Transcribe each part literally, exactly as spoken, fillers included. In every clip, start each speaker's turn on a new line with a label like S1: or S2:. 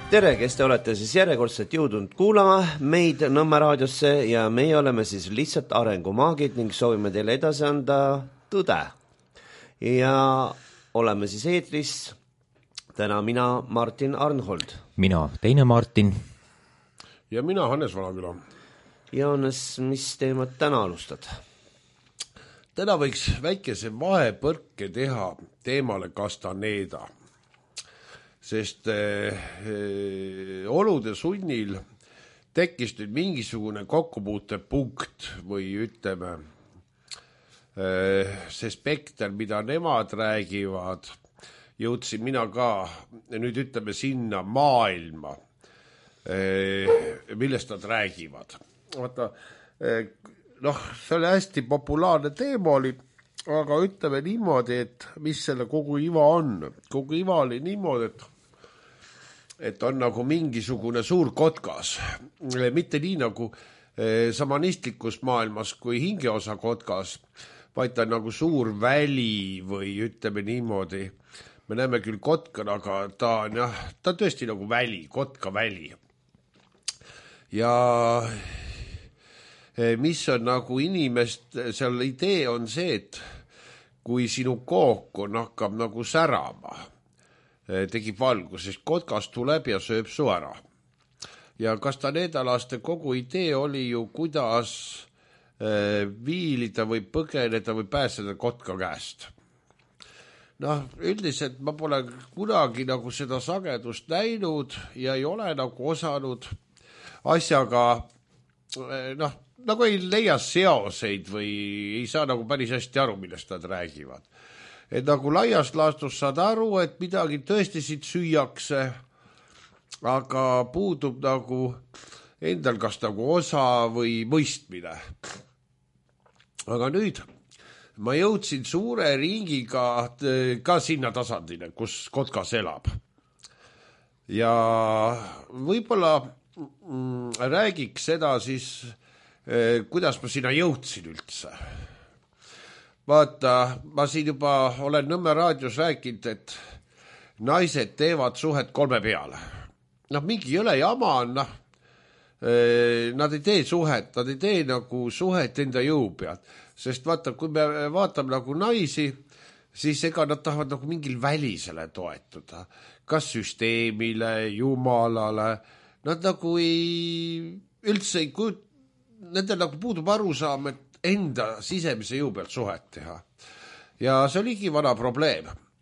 S1: tere, kes te olete siis järjekordselt jõudnud kuulama meid Nõmme raadiosse ja meie oleme siis lihtsalt arengumaagid ning soovime teile edasi anda tõde. Ja oleme siis eetris täna mina, Martin Arnhold.
S2: Mina, teine Martin.
S3: Ja mina, Hannes Valaküla.
S1: Ja Hannes, mis teemat täna alustad?
S3: Täna võiks väikese vahepõrke teha teemale Castaneda. Sest eh, olude sunnil tekkis nüüd mingisugune kokkupuutepunkt või ütleme eh, see spekter, mida nemad räägivad, jõudsin mina ka nüüd ütleme sinna maailma, eh, millest nad räägivad. Vaata, eh, noh, see oli hästi populaarne teema oli, aga ütleme niimoodi, et mis selle kogu iva on. Kogu iva oli niimoodi, et et on nagu mingisugune suur kotkas. Mitte nii nagu samanistlikus maailmas kui hingeosa kotkas, vaid ta on nagu suur väli või ütleme niimoodi. Me näeme küll kotkana, aga ta on, jah, ta on tõesti nagu väli, kotka väli. Ja mis on nagu inimest, seal idee on see, et kui sinu kook on hakkab nagu särama, tegib valgus, sest kotkas tuleb ja sööb su ära. Ja Castaneda-laste kogu idee oli ju, kuidas viilida või põgeneda või pääseda kotka käest. Noh, üldiselt ma pole kunagi nagu seda sagedust näinud ja ei ole nagu osanud asjaga, noh, nagu ei leia seoseid või ei saa nagu päris hästi aru, millest nad räägivad. Et nagu laiast laastus saad aru, et midagi tõesti siit süüakse, aga puudub nagu endal kas nagu osa või mõistmine. Aga nüüd ma jõudsin suure ringiga ka sinna tasandile, kus kotkas elab. Ja võib-olla mm, räägiks seda siis, kuidas ma sinna jõudsin üldse. Vaata, ma siin juba olen Nõmme raadios rääkinud, et naised teevad suhet kolme peale. Noh, mingi jõle jama on, noh, nad ei tee suhet, nad ei tee nagu suhet enda jõu pealt. Sest vaata, kui me vaatame nagu naisi, siis ega nad tahavad nagu mingil välisele toetuda. Kas süsteemile, jumalale, nad nagu ei, üldse ei kujut, nendel nagu puudub arusaam, et enda sisemise jõu pealt suhet teha. Ja see oligi vana probleem.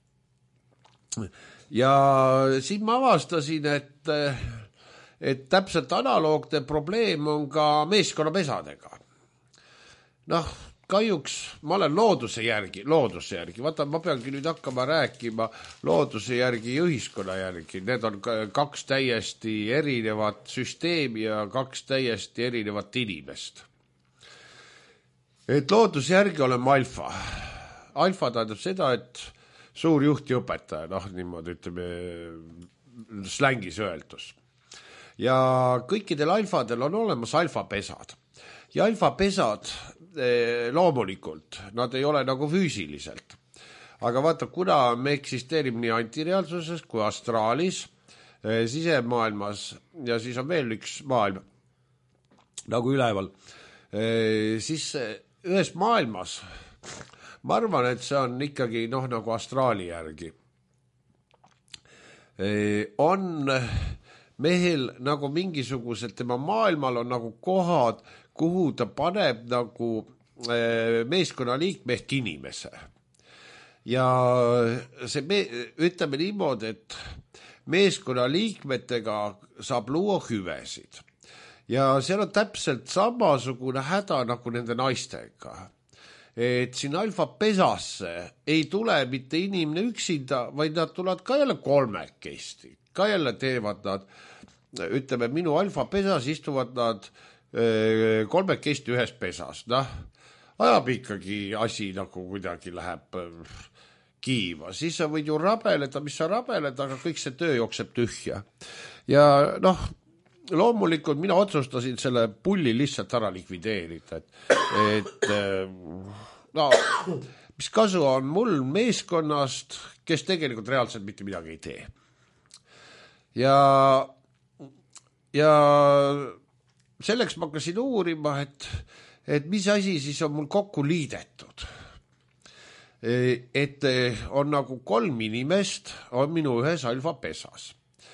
S3: Ja siin ma avastasin, et, et täpselt analoogne probleem on ka meeskonnapesadega. Noh, kahjuks ma olen looduse järgi, looduse järgi. Vaata, ma peangi nüüd hakkama rääkima looduse järgi ja ühiskonna järgi. Need on kaks täiesti erinevat süsteemi ja kaks täiesti erinevat inimest. Et looduse järgi oleme alfa. Alfa tähendab seda, et suur juht ja õpetaja, noh niimoodi ütleme slängis öeldus. Ja kõikidel alfadel on olemas alfapesad. Ja alfapesad loomulikult, nad ei ole nagu füüsiliselt. Aga vaata, kuna me eksisteerime nii antireaalsuses kui astraalis, sisemaailmas ja siis on veel üks maailm nagu üleval, siis ühes maailmas, ma arvan, et see on ikkagi noh, nagu astraali järgi, on mehel nagu mingisugused, tema maailmal on nagu kohad, kuhu ta paneb nagu meeskonna liikme ehk inimese. Ja see me, ütleme niimoodi, et meeskonna liikmetega saab luua hüvesid. Ja seal on täpselt samasugune häda nagu nende naistega. Et siin alfapesasse ei tule mitte inimene üksinda, vaid nad tulevad ka jälle kolmekesti. Ka jälle teevad nad, ütleme, minu alfapesas istuvad nad kolmekesti ühes pesas. Noh, ajab ikkagi asi nagu kuidagi läheb kiiva. Siis sa võid ju rabeleda, mis sa rabeled, aga kõik see töö jookseb tühja. Ja noh, loomulikult mina otsustasin selle pulli lihtsalt ära likvideerida, et, et no, mis kasu on mul meeskonnast, kes tegelikult reaalselt mitte midagi ei tee. Ja ja selleks ma hakkasin uurima, et, et mis asi siis on mul kokku liidetud. Et on nagu kolm inimest, on minu ühes alfapesas.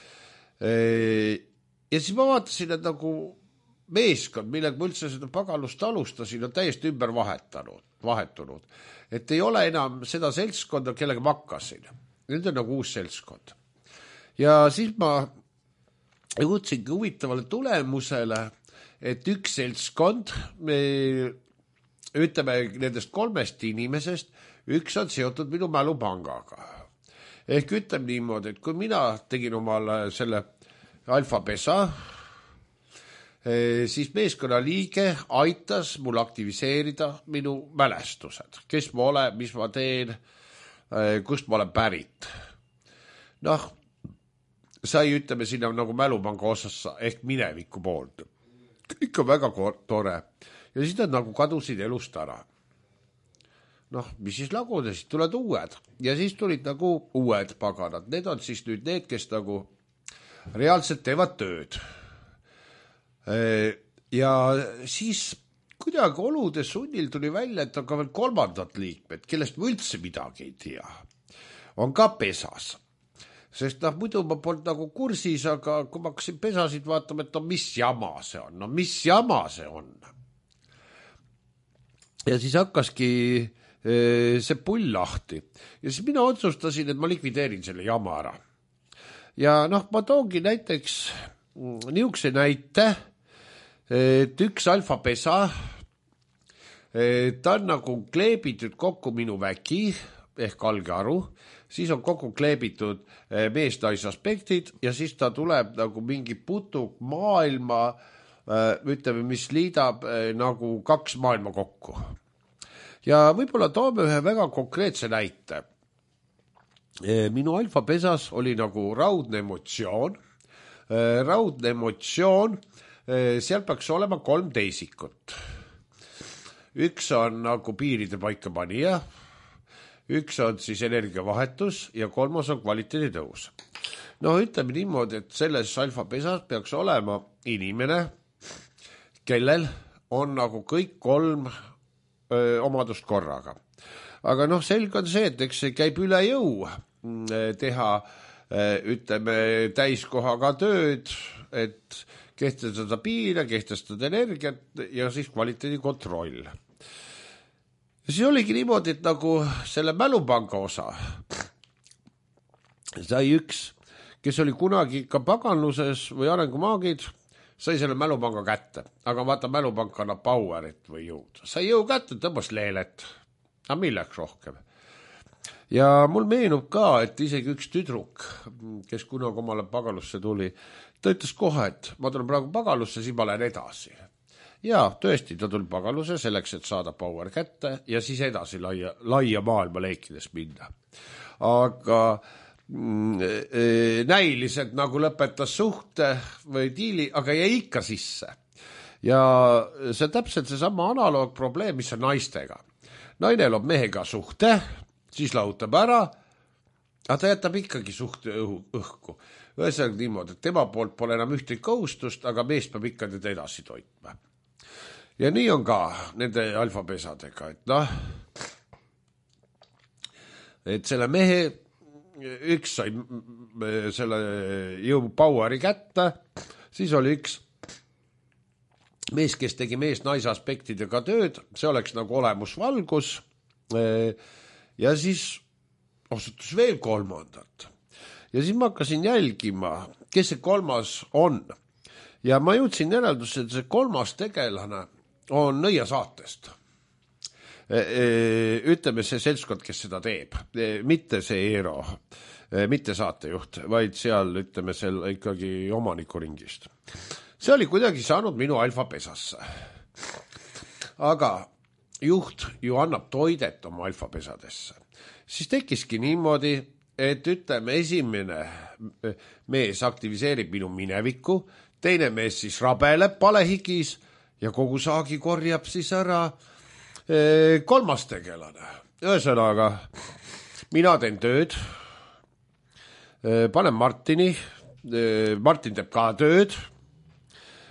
S3: Ja siis ma vaatasin, et nagu meeskond, millega ma üldse seda pagalust alustasin, on täiesti ümber vahetanud, vahetunud. Et ei ole enam seda seltskonda, kellega ma hakkasin. Nüüd on nagu uus seltskond. Ja siis ma jõudsingi huvitavale tulemusele, et üks seltskond, me ütleme nendest kolmest inimesest, üks on seotud minu mälupangaga. Ehk ütleme niimoodi, et kui mina tegin omale selle alfapesa, siis meeskonna liige aitas mul aktiviseerida minu mälestused, kes ma olen, mis ma teen, kust ma olen pärit. Noh, sai ütleme sinna nagu mälupanga osassa ehk mineviku poolt. Kõik on väga tore. Ja siis nad nagu kadusid elust ära. Noh, mis siis lagunesid, tuled uued. Ja siis tulid nagu uued paganad. Need on siis nüüd need, kes nagu reaalselt teevad tööd. Ja siis kuidagi olude sunnil tuli välja, et on ka veel kolmandad liikmed, kellest ma üldse midagi ei tea. On ka pesas. Sest noh, muidu ma polnud nagu kursis, aga kui ma hakkasin pesasid vaatama, et no mis jama see on, no mis jama see on. Ja siis hakkaski see pull lahti. Ja siis mina otsustasin, et ma likvideerin selle jama ära. Ja noh, ma toongi näiteks niisuguse näite, et üks alfapesa, ta on nagu kleebitud kokku minu vägi ehk algearu, siis on kokku kleebitud mees-nais aspektid ja siis ta tuleb nagu mingi putuk maailma, ütleme, mis liidab nagu kaks maailma kokku. Ja võib-olla toome ühe väga konkreetse näite. Minu alfapesas oli nagu raudne emotsioon, raudne emotsioon, seal peaks olema kolm teisikut. Üks on nagu piiride paika panija, üks on siis energiavahetus ja kolmas on kvaliteedi tõus. No ütleme niimoodi, et selles alfapesas peaks olema inimene, kellel on nagu kõik kolm öö, omadust korraga. Aga noh, selge on see, et eks see käib üle jõu teha, ütleme, täiskohaga tööd, et kehtestada piire, kehtestada energiat ja siis kvaliteedi kontroll. Ja siis oligi niimoodi, et nagu selle mälupanga osa sai üks, kes oli kunagi ka paganluses või arengumaagid, sai selle mälupanga kätte. Aga vaata, mälupank annab powerit või jõud. Sai jõu kätte, tõmbas leelet. Aga milleks rohkem? Ja mul meenub ka, et isegi üks tüdruk, kes kunagi omale pagalusse tuli, ta ütles kohe, et ma tulen praegu pagalusse, siis ma lähen edasi. Ja tõesti, ta tuli pagalusse selleks, et saada power kätte ja siis edasi laia, laia maailma leikides minna. Aga mm, näiliselt nagu lõpetas suhte või diili, aga jäi ikka sisse. Ja see on täpselt seesama analoogprobleem, mis on naistega. Naine loob mehega suhte, siis lahutab ära, aga ta jätab ikkagi suhte õhu, õhku. Ühesõnaga niimoodi, et tema poolt pole enam ühtegi kohustust, aga mees peab ikka teda edasi toitma. Ja nii on ka nende alfapesadega, et noh, et selle mehe, üks sai selle jõu poweri kätte, siis oli üks mees, kes tegi mees-naise aspektidega tööd, see oleks nagu olemusvalgus, ja siis osutus veel kolmandat. Ja siis ma hakkasin jälgima, kes see kolmas on. Ja ma jõudsin järeldusse, et see kolmas tegelane on Nõia saatest. Ütleme see seltskond, kes seda teeb. Mitte see Eero, mitte saatejuht, vaid seal, ütleme, seal ikkagi omanikuringist. See oli kuidagi saanud minu alfapesasse. Aga juht ju annab toidet oma alfapesadesse. Siis tekiski niimoodi, et ütleme, esimene mees aktiviseerib minu minevikku, teine mees siis rabeleb palehigis ja kogu saagi korjab siis ära kolmas tegelane. Ühesõnaga, mina teen tööd, panen Martini, Martin teeb ka tööd,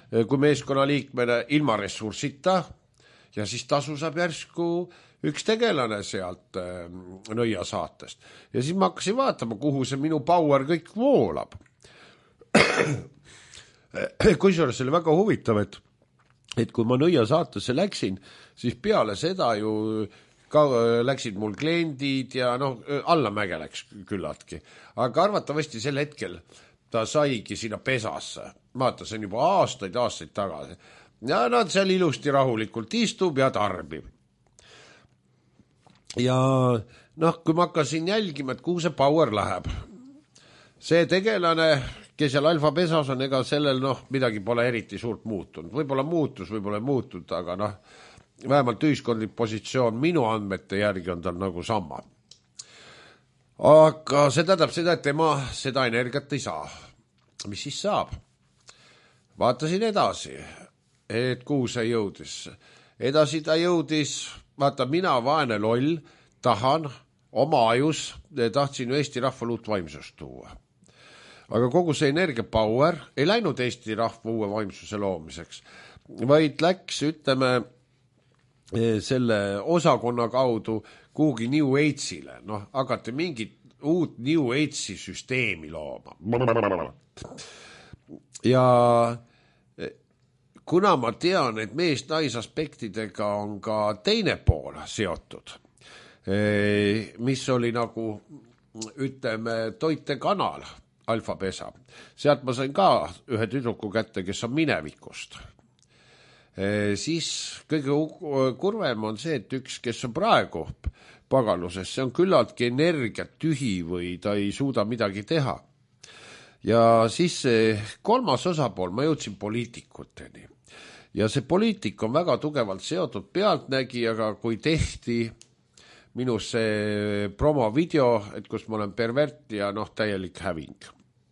S3: kui meeskonnaliikmene ilma ressursita ja siis tasu saab järsku üks tegelane sealt Nõia saatest. Ja siis ma hakkasin vaatama, kuhu see minu power kõik voolab. Kusjuures oli väga huvitav, et, et kui ma Nõia saatesse läksin, siis peale seda ju ka läksid mul kliendid ja noh, allamäge läks küllaltki. Aga arvatavasti sel hetkel ta saigi sinna pesasse. Vaata, see on juba aastaid, aastaid tagasi. Ja nad seal ilusti rahulikult istub ja tarbib. Ja noh, kui ma hakkasin jälgima, et kuhu see power läheb. See tegelane, kes seal alfa pesas on, ega sellel noh, midagi pole eriti suurt muutunud. Võib-olla muutus, võib-olla ei muutunud, aga noh, vähemalt ühiskondlik positsioon minu andmete järgi on tal nagu sama. Aga see tähendab seda, et tema seda energiat ei saa. Mis siis saab? Vaatasin edasi, et kuhu see jõudis. Edasi ta jõudis, vaata, mina vaene loll tahan oma ajus, tahtsin Eesti rahval uut vaimsust tuua. Aga kogu see energia power ei läinud Eesti rahva uue vaimsuse loomiseks, vaid läks, ütleme, selle osakonna kaudu kuhugi New Age'ile. Noh, hakati mingit uut New Age'i süsteemi looma. Ja kuna ma tean, et mees-nais aspektidega on ka teine pool seotud, mis oli nagu, ütleme, toitekanal alfa pesa. Sealt ma sain ka ühe tüdruku kätte, kes on minevikust. Siis kõige kurvem on see, et üks, kes on praegu pagaluses, see on küllaltki energiat tühi või ta ei suuda midagi teha. Ja siis see kolmas osapool, ma jõudsin poliitikuteni. Ja see poliitik on väga tugevalt seotud pealtnägijaga, kui tehti minus see promovideo, et kus ma olen pervert ja noh, täielik häving.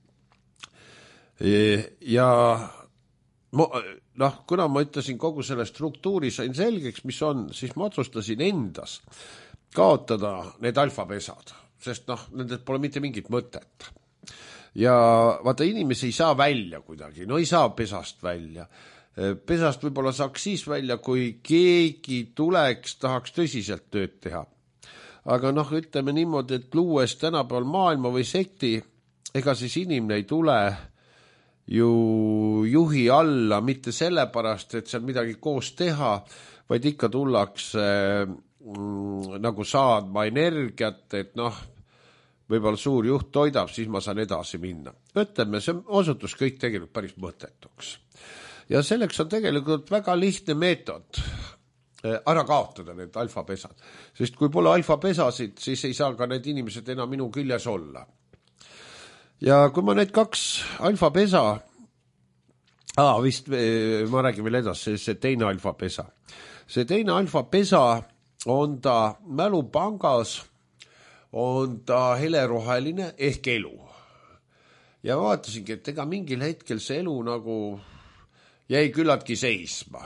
S3: Ja noh, kuna ma ütlesin kogu selle struktuuri sain selgeks, mis on, siis ma otsustasin endas kaotada need alfapesad, sest noh, nendest pole mitte mingit mõtet. Ja vaata, inimesi ei saa välja kuidagi, no ei saa pesast välja. Pesast võib-olla saaks siis välja, kui keegi tuleks, tahaks tõsiselt tööd teha. Aga noh, ütleme niimoodi, et luues tänapäeval maailma või sekti, ega siis inimene ei tule ju juhi alla mitte sellepärast, et seal midagi koos teha, vaid ikka tullakse mm, nagu saadma energiat, et noh, võib-olla suur juht toidab, siis ma saan edasi minna. Ütleme, see osutus kõik tegelikult päris mõttetuks. Ja selleks on tegelikult väga lihtne meetod ära kaotada need alfapesad. Sest kui pole alfapesasid, siis ei saa ka need inimesed enam minu küljes olla. Ja kui ma need kaks alfapesa, aa, vist ma räägin veel edasi, see teine alfapesa. See teine alfapesa on ta mälupangas, on ta heleroheline ehk elu. Ja vaatasingi, et ega mingil hetkel see elu nagu jäi küllaltki seisma.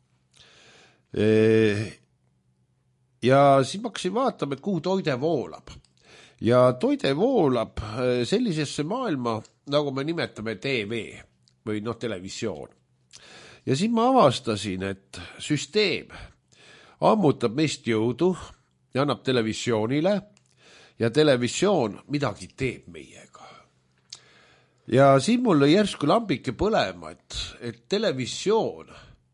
S3: Ja siis ma hakkasin vaatama, et kuhu toide voolab. Ja toide voolab sellisesse maailma, nagu me nimetame T V või noh, televisioon. Ja siis ma avastasin, et süsteem ammutab meist jõudu ja annab televisioonile ja televisioon midagi teeb meiega. Ja siin mul lõi järsku lambike põlema, et, et televisioon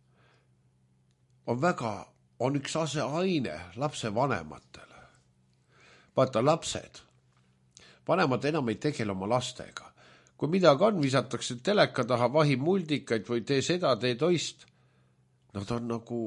S3: on väga, on üks aseaine lapse vanematele. Vaata, lapsed, vanemad enam ei tegele oma lastega. Kui midagi on, visatakse teleka taha, vahi muldikaid või tee seda, tee toist. Nad on nagu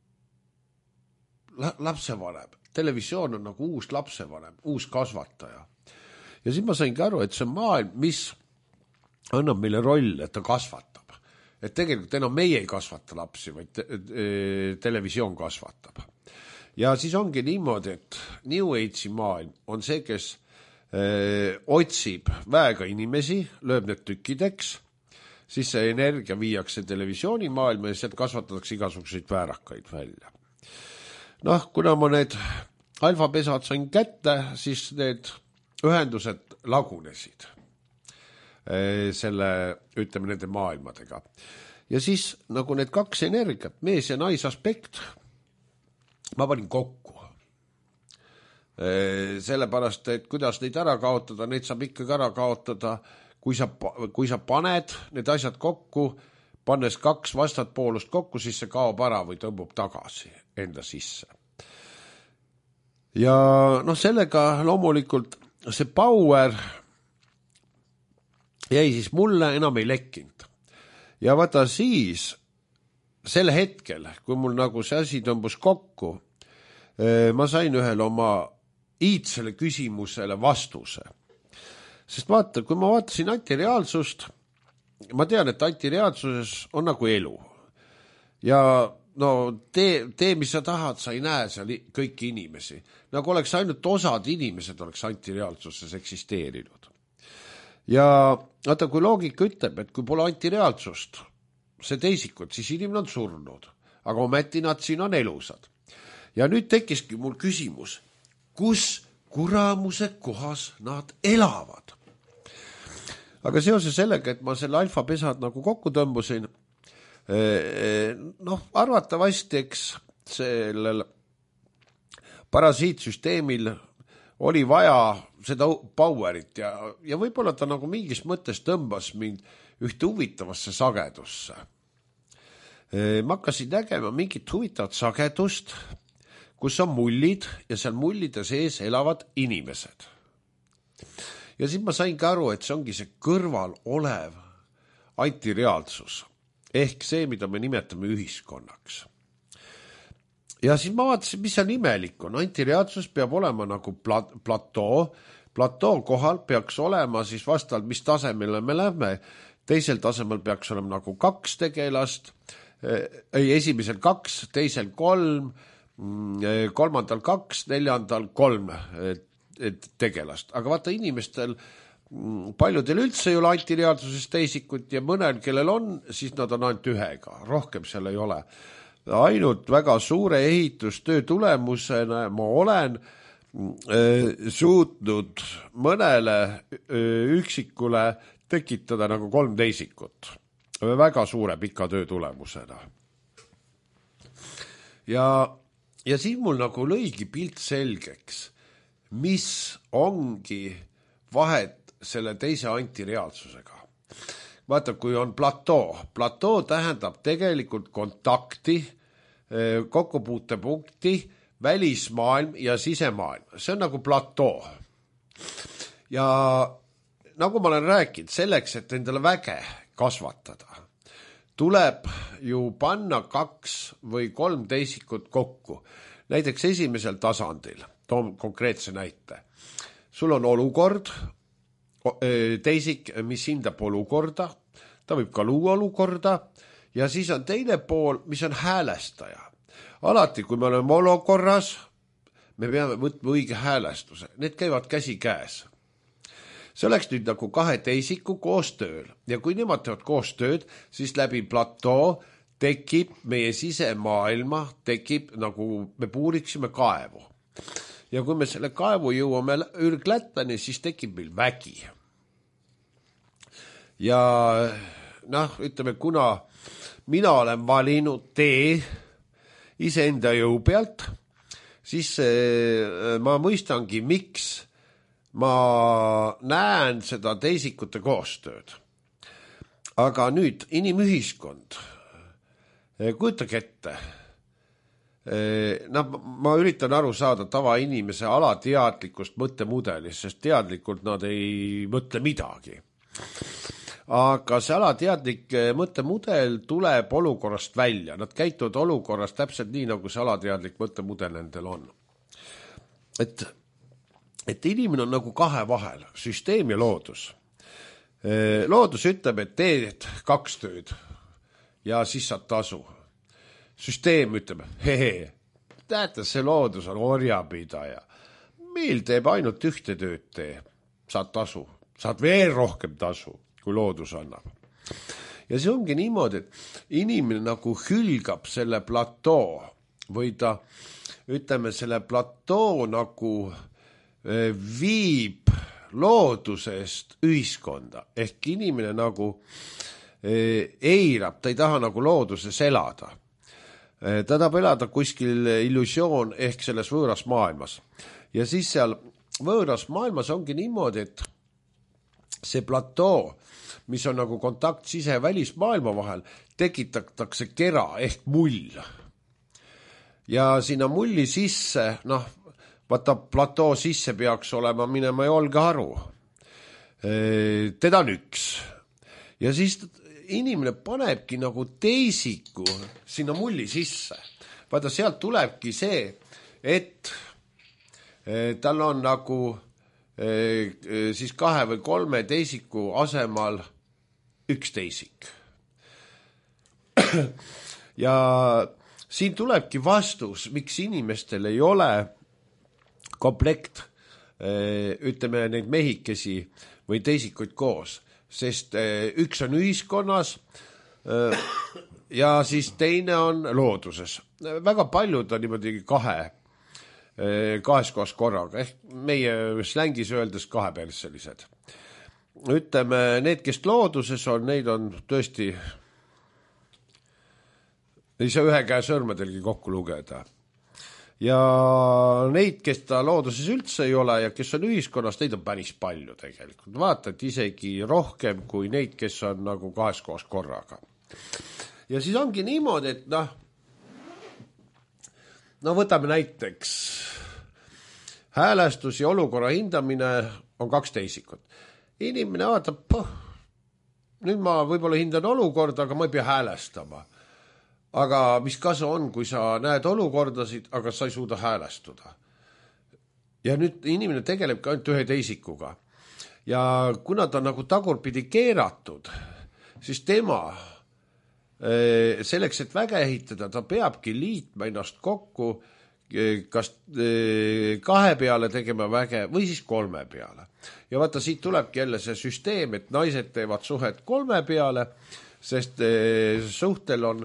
S3: lapsevanem. Televisioon on nagu uus lapsevanem, uus kasvataja. Ja siis ma saingi aru, et see maailm, mis annab meile roll, et ta kasvatab. Et tegelikult enam meie ei kasvata lapsi, vaid te- te- televisioon kasvatab. Ja siis ongi niimoodi, et New Age'i maailm on see, kes öö, otsib väega inimesi, lööb need tükkideks, siis see energia viiakse televisiooni maailma ja sealt kasvatatakse igasuguseid väärakaid välja. Noh, kuna ma need alfapesad sain kätte, siis need ühendused lagunesid selle, ütleme, nende maailmadega. ja siis nagu need kaks energiat, mees ja naisaspekt, ma panin kokku. Sellepärast, et kuidas neid ära kaotada, neid saab ikkagi ära kaotada, kui sa, kui sa paned need asjad kokku, pannes kaks vastatpoolust kokku, siis see kaob ära või tõmbub tagasi enda sisse. Ja noh, sellega loomulikult see power jäi siis mulle, enam ei lekkinud. Ja vaata siis, sel hetkel, kui mul nagu see asi tõmbus kokku, ma sain ühele oma iidsele küsimusele vastuse. Sest vaata, kui ma vaatasin antireaalsust, ma tean, et antireaalsuses on nagu elu. Ja no tee, tee, mis sa tahad, sa ei näe seal kõiki inimesi. Nagu oleks ainult osad inimesed oleks antireaalsuses eksisteerinud. Ja vaata, kui loogika ütleb, et kui pole antireaalsust, see teisikut, siis inimene on surnud. Aga ometi nad siin on elusad. Ja nüüd tekkiski mul küsimus, kus kuramuse kohas nad elavad? Aga seoses sellega, et ma selle alfapesad nagu kokku tõmbusin, noh, arvatavasti, eks sellel parasiitsüsteemil oli vaja seda powerit ja, ja võib-olla ta nagu mingis mõttes tõmbas mind ühte huvitavasse sagedusse. Ma hakkasin nägema mingit huvitavat sagedust, kus on mullid ja seal mullide sees elavad inimesed. Ja siis ma sain ka aru, et see ongi see kõrval olev antireaalsus, ehk see, mida me nimetame ühiskonnaks. Ja siis ma vaatasin, mis see imelik on. Antireaalsus peab olema nagu platoo. Platoo kohal peaks olema siis vastavalt, mis tasemele me lähme. Teisel tasemel peaks olema nagu kaks tegelast, ei, esimesel kaks, teisel kolm, kolmandal kaks, neljandal kolm tegelast. Aga vaata, inimestel paljudel üldse ei ole antireaalsuses teisikut ja mõnel, kellel on, siis nad on ainult ühega. Rohkem seal ei ole. Ainult väga suure ehitustöö tulemusena ma olen suutnud mõnele üksikule tekitada nagu kolm teisikut. Väga suure pika töö tulemusena. Ja, ja siin mul nagu lõigi pilt selgeks, mis ongi vahet selle teise antireaalsusega. Vaata, kui on platoo. Platoo tähendab tegelikult kontakti, kokkupuutepunkti, välismaailm ja sisemaailm. See on nagu platoo. Ja nagu ma olen rääkinud, selleks, et endale väge kasvatada, tuleb ju panna kaks või kolm teisikut kokku. Näiteks esimesel tasandil, toon konkreetse näite. Sul on olukord, teisik, mis hindab olukorda, ta võib ka luua olukorda ja siis on teine pool, mis on häälestaja. Alati, kui me oleme olukorras, me peame võtma õige häälestuse. Need käivad käsi käes. See oleks nüüd nagu kahe teisiku koostööl ja kui nemad teevad koostööd, siis läbi platoo tekib meie sisemaailma, tekib nagu me puuriksime kaevu. Ja kui me selle kaevu jõuame ürglättani, siis tekib meil vägi. Ja noh, ütleme, kuna mina olen valinud tee iseenda jõu pealt, siis ma mõistangi, miks ma näen seda teisikute koostööd. Aga nüüd inimühiskond, kujutage ette, no, ma üritan aru saada tavainimese alateadlikust mõttemudelist, sest teadlikult nad ei mõtle midagi. Aga see alateadlik mõttemudel tuleb olukorrast välja. Nad käituvad olukorrast täpselt nii, nagu see alateadlik mõttemudel nendel on. Et, et inimene on nagu kahe vahel, süsteem ja loodus. Loodus ütleb, et teed kaks tööd ja siis saad tasu. Süsteem ütleb, hehe, teate, see loodus on orjapidaja. Meil teeb ainult ühte tööd tee, saad tasu, saad veel rohkem tasu, kui loodus annab. Ja see ongi niimoodi, et inimene nagu hülgab selle platoo või ta, ütleme, selle platoo nagu viib loodusest ühiskonda. Ehk inimene nagu eirab, ta ei taha nagu looduses elada. Ta tahab elada kuskil illusioon ehk selles võõras maailmas. Ja siis seal võõras maailmas ongi niimoodi, et see platoo, mis on nagu kontakt sise- ja välismaailma vahel, tekitatakse kera ehk mull. Ja sinna mulli sisse, noh, vaata platoo sisse peaks olema minema jalgeharu. Teda on üks. Ja siis inimene panebki nagu teisiku sinna mulli sisse. Vaata, sealt tulebki see, et tal on nagu siis kahe või kolme teisiku asemal üks teisik. Ja siin tulebki vastus, miks inimestel ei ole komplekt, ütleme, neid mehikesi või teisikuid koos, sest üks on ühiskonnas ja siis teine on looduses. Väga paljud on niimoodi kahe, kahes kohas korraga, ehk meie slängis öeldes kaheperselised. Ütleme, need, kes looduses on, neid on tõesti, ei saa ühe käe sõrmedelgi kokku lugeda. Ja neid, kes ta looduses üldse ei ole ja kes on ühiskonnas, neid on päris palju tegelikult. Vaata, et isegi rohkem kui neid, kes on nagu kahes kohas korraga. Ja siis ongi niimoodi, et noh, no võtame näiteks häälestus ja olukorra hindamine on kaks teisikut. Inimene vaatab, poh, nüüd ma võib-olla hindan olukorda, aga ma ei pea häälestama. Aga mis kasu on, kui sa näed olukordasid, aga sa ei suuda häälestuda. Ja nüüd inimene tegelebki ainult ühe teisikuga. Ja kuna ta on nagu tagurpidi keeratud, siis tema selleks, et väge ehitada, ta peabki liitma ennast kokku, kas kahe peale tegema väge või siis kolme peale. Ja vaata, siit tulebki jälle see süsteem, et naised teevad suhet kolme peale, sest suhtel on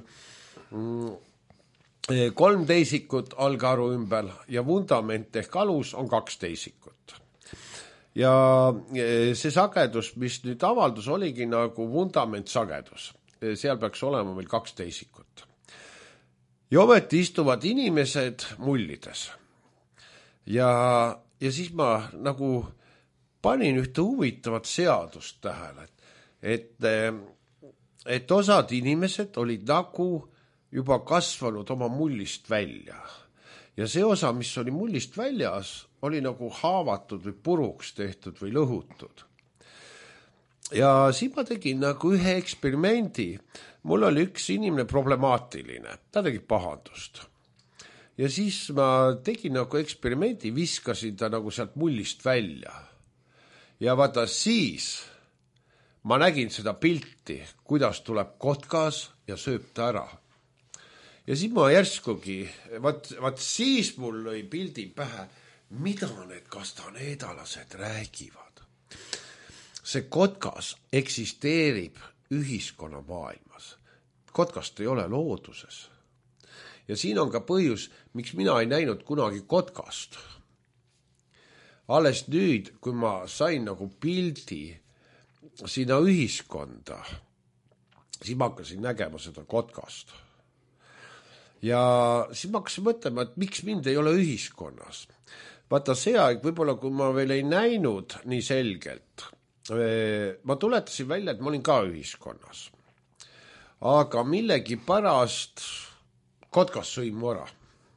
S3: kolm teisikut algaru ümber ja vundament ehk alus on kaks teisikut. Ja see sagedus, mis nüüd avaldus, oligi nagu vundament sagedus. Seal peaks olema meil kaks teisikut. Ja ometi istuvad inimesed mullides. Ja, ja siis ma nagu panin ühte huvitavat seadust tähele, et, et osad inimesed olid nagu juba kasvanud oma mullist välja. Ja see osa, mis oli mullist väljas, oli nagu haavatud või puruks tehtud või lõhutud. Ja siis ma tegin nagu ühe eksperimendi. Mul oli üks inimene problemaatiline. Ta tegi pahandust. Ja siis ma tegin nagu eksperimendi, viskasin ta nagu sealt mullist välja. Ja vaata siis ma nägin seda pilti, kuidas tuleb kotkas ja sööb ta ära. Ja siis ma järskugi, vaat, vaat siis mul lõi pildi pähe, mida need kastaneedalased räägivad. See kotkas eksisteerib ühiskonna maailmas. Kotkast ei ole looduses. Ja siin on ka põhjus, miks mina ei näinud kunagi kotkast. Alles nüüd, kui ma sain nagu pildi sinna ühiskonda, siis ma hakkasin nägema seda kotkast. Ja siis ma hakkasin mõtlema, et miks mind ei ole ühiskonnas. Vaata see aeg, võib-olla kui ma veel ei näinud nii selgelt, ma tuletasin välja, et ma olin ka ühiskonnas. Aga millegi pärast kotkas sõi mu ära.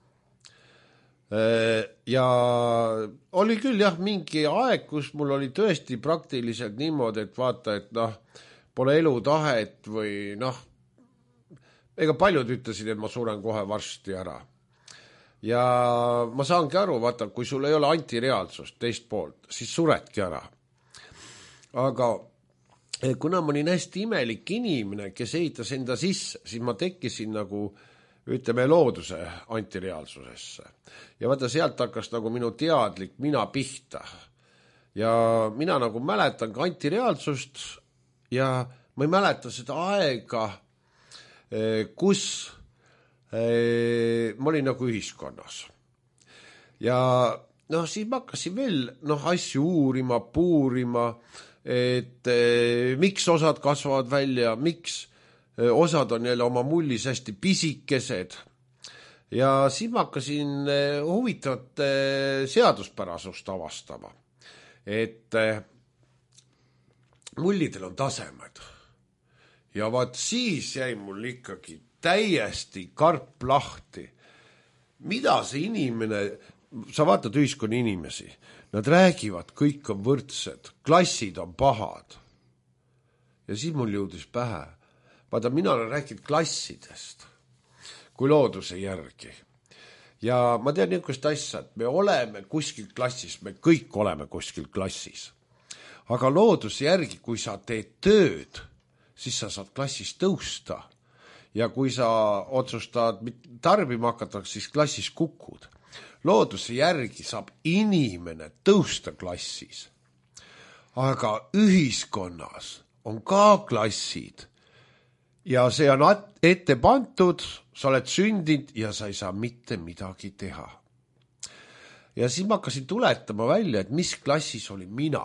S3: Ja oli küll jah mingi aeg, kus mul oli tõesti praktiliselt niimoodi, et vaata, et noh, pole elu tahet või noh, ega paljud ütlesid, et ma suren kohe varsti ära. Ja ma saangi aru, vaata, kui sul ei ole antireaalsust teist poolt, siis suredki ära. Aga kuna ma olin hästi imelik inimene, kes ehitas enda sisse, siis ma tekkisin nagu, ütleme, looduse antireaalsusesse. Ja vaata, sealt hakkas nagu minu teadlik mina pihta. Ja mina nagu mäletan ka antireaalsust ja ma ei mäleta seda aega, kus ma olin nagu ühiskonnas. Ja noh, siis ma hakkasin veel noh, asju uurima, puurima, et eh, miks osad kasvavad välja, miks eh, osad on jälle oma mullis hästi pisikesed. Ja siis ma hakkasin eh, huvitavat eh, seaduspärasust avastama, et eh, mullidel on tasemed. Ja vaat siis jäi mul ikkagi täiesti karp lahti. Mida see inimene, sa vaatad ühiskonna inimesi, nad räägivad, kõik on võrdsed, klassid on pahad. Ja siis mul jõudis pähe. Vaata, mina olen rääkinud klassidest kui looduse järgi. Ja ma tean niisugust asja, et me oleme kuskil klassis, me kõik oleme kuskil klassis. Aga looduse järgi, kui sa teed tööd, siis sa saad klassis tõusta. Ja kui sa otsustad tarbima hakata, siis klassis kukud. Looduse järgi saab inimene tõusta klassis. Aga ühiskonnas on ka klassid. Ja see on ette pantud, sa oled sündinud ja sa ei saa mitte midagi teha. Ja siis ma hakkasin tuletama välja, et mis klassis oli mina.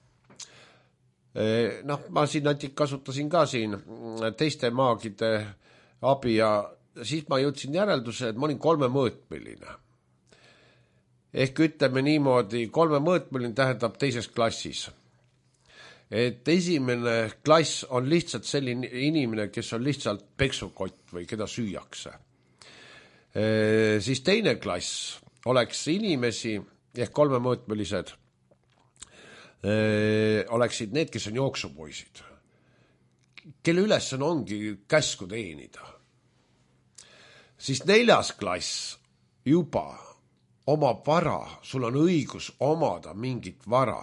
S3: Noh, ma siin näiteks kasutasin ka siin teiste maagide abi ja siis ma jõudsin järelduse, et ma olin kolmemõõtmeline. Ehk ütleme niimoodi, kolmemõõtmeline tähendab teises klassis. Et esimene klass on lihtsalt selline inimene, kes on lihtsalt peksukott või keda süüakse. E, siis teine klass oleks inimesi, ehk kolmemõõtmelised, e, oleksid need, kes on jooksupoisid, kelle ülesanne ongi käsku teenida. Siis neljas klass juba omab vara, sul on õigus omada mingit vara.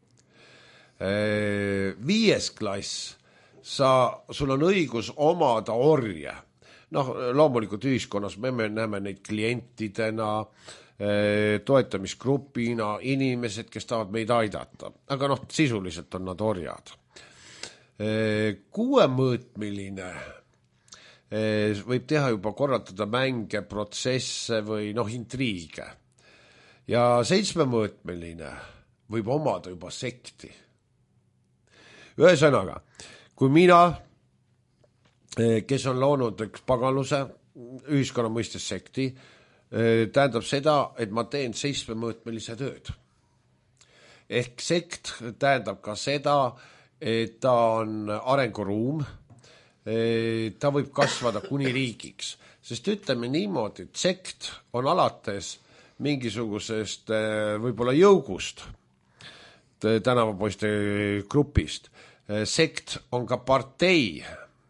S3: Viies klass, sa, sul on õigus omada orje. Noh, loomulikult ühiskonnas me, me näeme neid klientidena, toetamisgrupina, inimesed, kes tahavad meid aidata. Aga noh, sisuliselt on nad orjad. Kuuemõõtmiline võib teha juba korratada mänge, protsesse või noh, intriige. Ja seitsmemõõtmeline võib omada juba sekti. Ühesõnaga, kui mina, kes on loonud üks pagaluse, ühiskonna mõistes sekti, tähendab seda, et ma teen seitsmemõõtmelise tööd. Ehk sekt tähendab ka seda, et ta on arenguruum, ta võib kasvada kuni riigiks. Sest ütleme niimoodi, et sekt on alates mingisugusest võib-olla jõugust, tänavapoiste grupist. Sekt on ka partei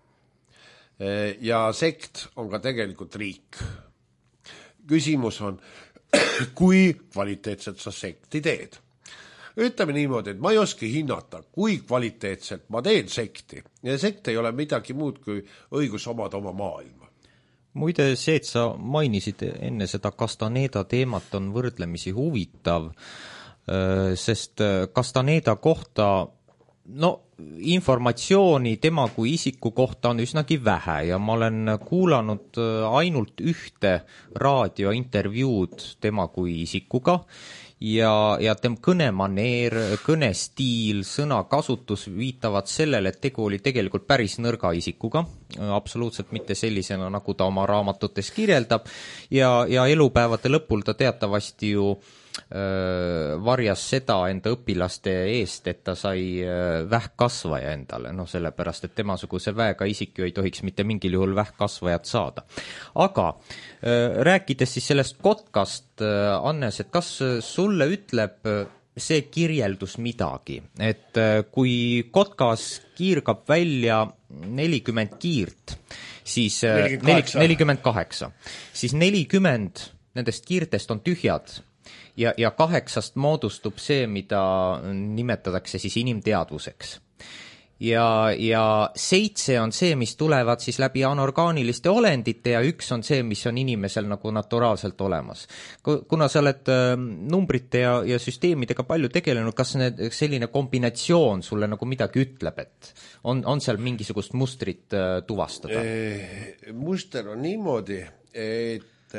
S3: ja sekt on ka tegelikult riik. Küsimus on, kui kvaliteetselt sa sekti teed. Ütleme niimoodi, et ma ei oska hinnata, kui kvaliteetselt ma teen sekti. Ja sekt ei ole midagi muud kui õigus omada oma maailma.
S2: Muide, see, et sa mainisid enne seda Castaneda teemat on võrdlemisi huvitav, sest Castaneda kohta, no informatsiooni tema kui isiku kohta on üsnagi vähe ja ma olen kuulanud ainult ühte raadiointervjuud tema kui isikuga ja, ja tem kõnemaneer, kõnestiil, sõnakasutus viitavad sellele, et tegu oli tegelikult päris nõrga isikuga, absoluutselt mitte sellisena, nagu ta oma raamatutes kirjeldab ja, ja elupäevade lõpul ta teatavasti ju varjas seda enda õpilaste eest, et ta sai vähkkasvaja endale, no sellepärast, et temasuguse väega isik ju ei tohiks mitte mingil juhul vähkkasvajat saada. Aga rääkides siis sellest kotkast, Annes, et kas sulle ütleb see kirjeldus midagi, et kui kotkas kiirgab välja nelikümmend kiirt, siis nelikümmend kaheksa, siis nelikümmend nendest kiirtest on tühjad, ja, ja kaheksast moodustub see, mida nimetatakse siis inimteadvuseks. Ja, ja seitse on see, mis tulevad siis läbi anorgaaniliste olendite ja üks on see, mis on inimesel nagu naturaalselt olemas. Kuna sa oled numbrite ja, ja süsteemidega palju tegelenud, kas need, selline kombinatsioon sulle nagu midagi ütleb, et on, on seal mingisugust mustrit tuvastada?
S3: Muster on niimoodi, et,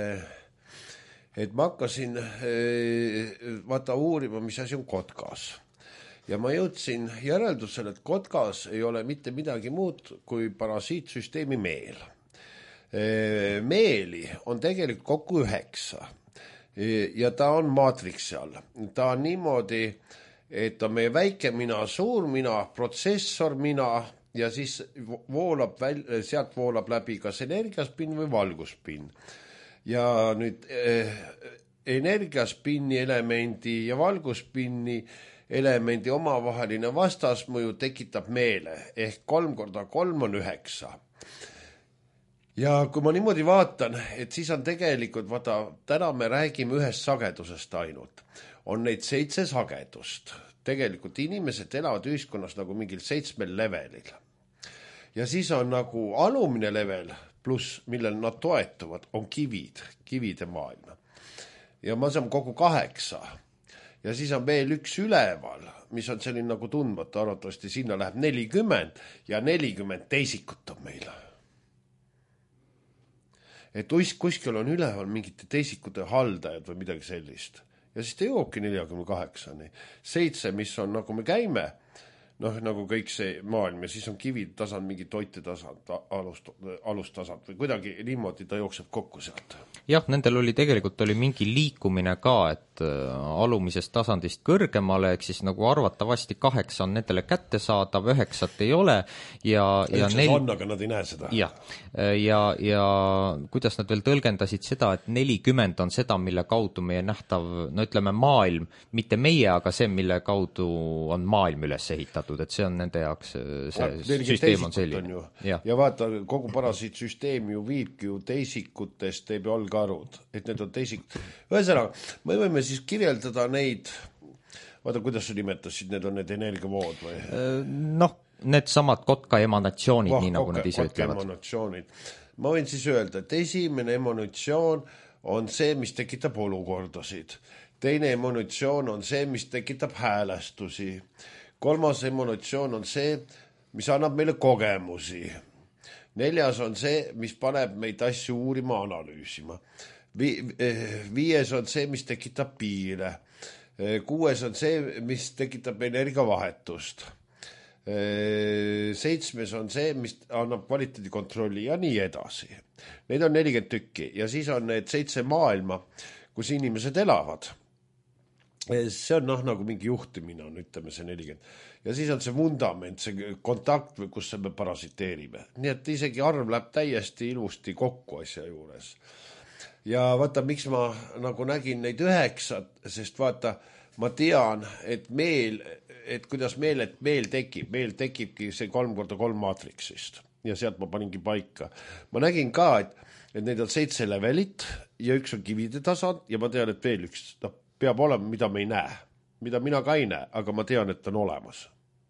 S3: et ma hakkasin vaata uurima, mis asi on kotkas. ja ma jõudsin järeldusele, et kotkas ei ole mitte midagi muud kui parasiitsüsteemi meel. Meeli on tegelikult kokku üheksa ja ta on maatriksi all. Ta on niimoodi, et on meie väike mina, suur mina, protsessor mina ja siis voolab väl, sealt voolab läbi kas energiaspinn või valguspinn. Ja nüüd eh, energiaspinni elemendi ja valguspinni elemendi omavaheline vastasmõju tekitab meele ehk kolm korda kolm on üheksa. Ja kui ma niimoodi vaatan, et siis on tegelikult, vaata, täna me räägime ühest sagedusest ainult. On neid seitse sagedust. Tegelikult inimesed elavad ühiskonnas nagu mingil seitsmel levelil. Ja siis on nagu alumine level pluss, millel nad toetuvad, on kivid, kivide maailma. Ja ma saan kogu kaheksa. Ja siis on veel üks üleval, mis on selline nagu tundmatu, arvatavasti sinna läheb nelikümmend ja nelikümmend teisikut on meil. Et kuskil on üleval mingite teisikute haldajad või midagi sellist. Ja siis ta jõuabki nelikümmend kaheksani. Seitse, mis on nagu me käime, noh, nagu kõik see maailm ja siis on kivid tasand, mingi toite tasand, alust, alustasand või kuidagi niimoodi ta jookseb kokku sealt.
S2: Jah, nendel oli tegelikult oli mingi liikumine ka, et alumisest tasandist kõrgemale, ehk siis nagu arvatavasti kaheksa on nendele kätte saadav, üheksat ei ole ja, ja
S3: nel... on, aga nad ei näe seda.
S2: Ja, ja, ja kuidas nad veel tõlgendasid seda, et nelikümmend on seda, mille kaudu meie nähtav, no ütleme maailm, mitte meie, aga see, mille kaudu on maailm üles ehitatud, et see on nende jaoks, see ja, süsteem on selline.
S3: On ja. ja vaata, kogu parasiitsüsteem ju viibki ju teisikutest, teeb olgarud, et need on teisik. Ühesõnaga, me võime siis kirjeldada neid, vaata, kuidas sa nimetasid, need on need energiavood või?
S2: Noh, need samad kotka emanatsioonid, oh, nii nagu kotka, nad ise ütlevad.
S3: Emanatsioonid. Ma võin siis öelda, et esimene emanatsioon on see, mis tekitab olukordasid. Teine emanatsioon on see, mis tekitab häälestusi. Kolmas emanatsioon on see, mis annab meile kogemusi. Neljas on see, mis paneb meid asju uurima, analüüsima. Vi, viies on see, mis tekitab piire. Kuues on see, mis tekitab energiavahetust. Seitsmes on see, mis annab kvaliteedikontrolli ja nii edasi. Neid on nelikümmend tükki ja siis on need seitse maailma, kus inimesed elavad. See on noh, nagu mingi juhtimine on, ütleme see nelikümmend. Ja siis on see vundament, see kontakt, kus me parasiteerime. Nii et isegi arv läheb täiesti ilusti kokku asja juures. Ja vaata, miks ma nagu nägin neid üheksat, sest vaata, ma tean, et meel, et kuidas meel, et meel tekib. Meel tekibki see kolm korda kolm maatriksist ja sealt ma paningi paika. Ma nägin ka, et, et neid on seitse levelit ja üks on kivide tasand ja ma tean, et veel üks no, peab olema, mida me ei näe. Mida mina ka ei näe, aga ma tean, et on olemas.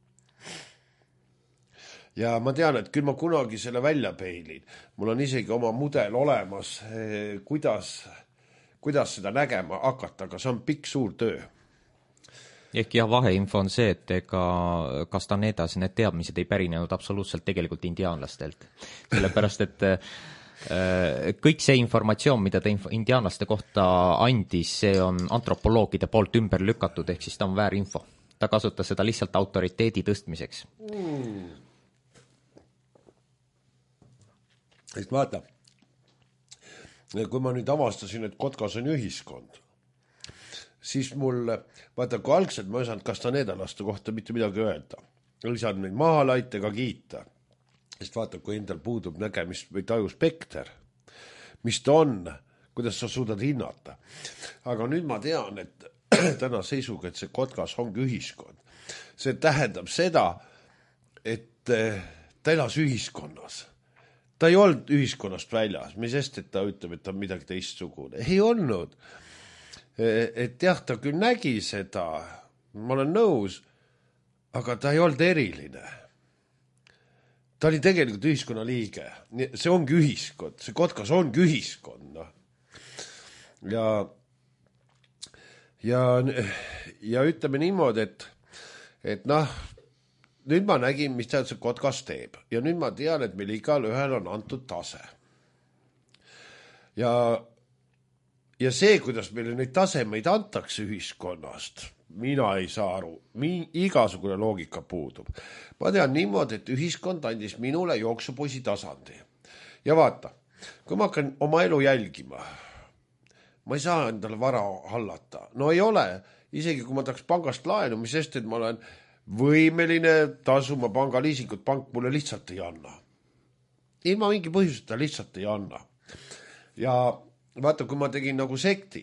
S3: Ja ma tean, et küll ma kunagi selle välja peilin. Mul on isegi oma mudel olemas, kuidas, kuidas seda nägema hakata, aga see on pikk suur töö.
S2: Ehk jah, vaheinfo on see, et ega Castanedas need teadmised ei pärinenud absoluutselt tegelikult indiaanlastelt. Sellepärast, et kõik see informatsioon, mida ta indiaanlaste kohta andis, see on antropoloogide poolt ümber lükatud, ehk siis ta on väärinfo. Ta kasutas seda lihtsalt autoriteedi tõstmiseks.
S3: Mm. Sest vaata, kui ma nüüd avastasin, et kotkas on ühiskond, siis mul, vaata, kui algselt ma ei saanud Castanedalaste kohta mitte midagi öelda. Ei saanud neid maha laita ega kiita. Sest vaata, kui endal puudub nägemist või taju spekter, mis ta on, kuidas sa suudad hinnata. Aga nüüd ma tean, et täna seisuga, et see kotkas ongi ühiskond. See tähendab seda, et ta elas ühiskonnas. Ta ei olnud ühiskonnast väljas, mis sest, et ta ütleb, et ta on midagi teistsugune. Ei olnud. Et jah, ta küll nägi seda, ma olen nõus, aga ta ei olnud eriline. Ta oli tegelikult ühiskonna liige. See ongi ühiskond, see kotkas ongi ühiskond. No. Ja, ja, ja ütleme niimoodi, et, et noh, nüüd ma nägin, mis ta see kotkas teeb. Ja nüüd ma tean, et meil igal ühel on antud tase. Ja, ja see, kuidas meile neid tasemeid antakse ühiskonnast, mina ei saa aru, igasugune loogika puudub. Ma tean niimoodi, et ühiskond andis minule jooksupoisi tasandi. Ja vaata, kui ma hakkan oma elu jälgima, ma ei saa endale vara hallata. No ei ole, isegi kui ma tahaks pangast laenu, mis sest, et ma olen võimeline tasuma pangaliisingut, pank mulle lihtsalt ei anna. Ilma mingi põhjuseta lihtsalt ei anna. Ja vaata, kui ma tegin nagu sekti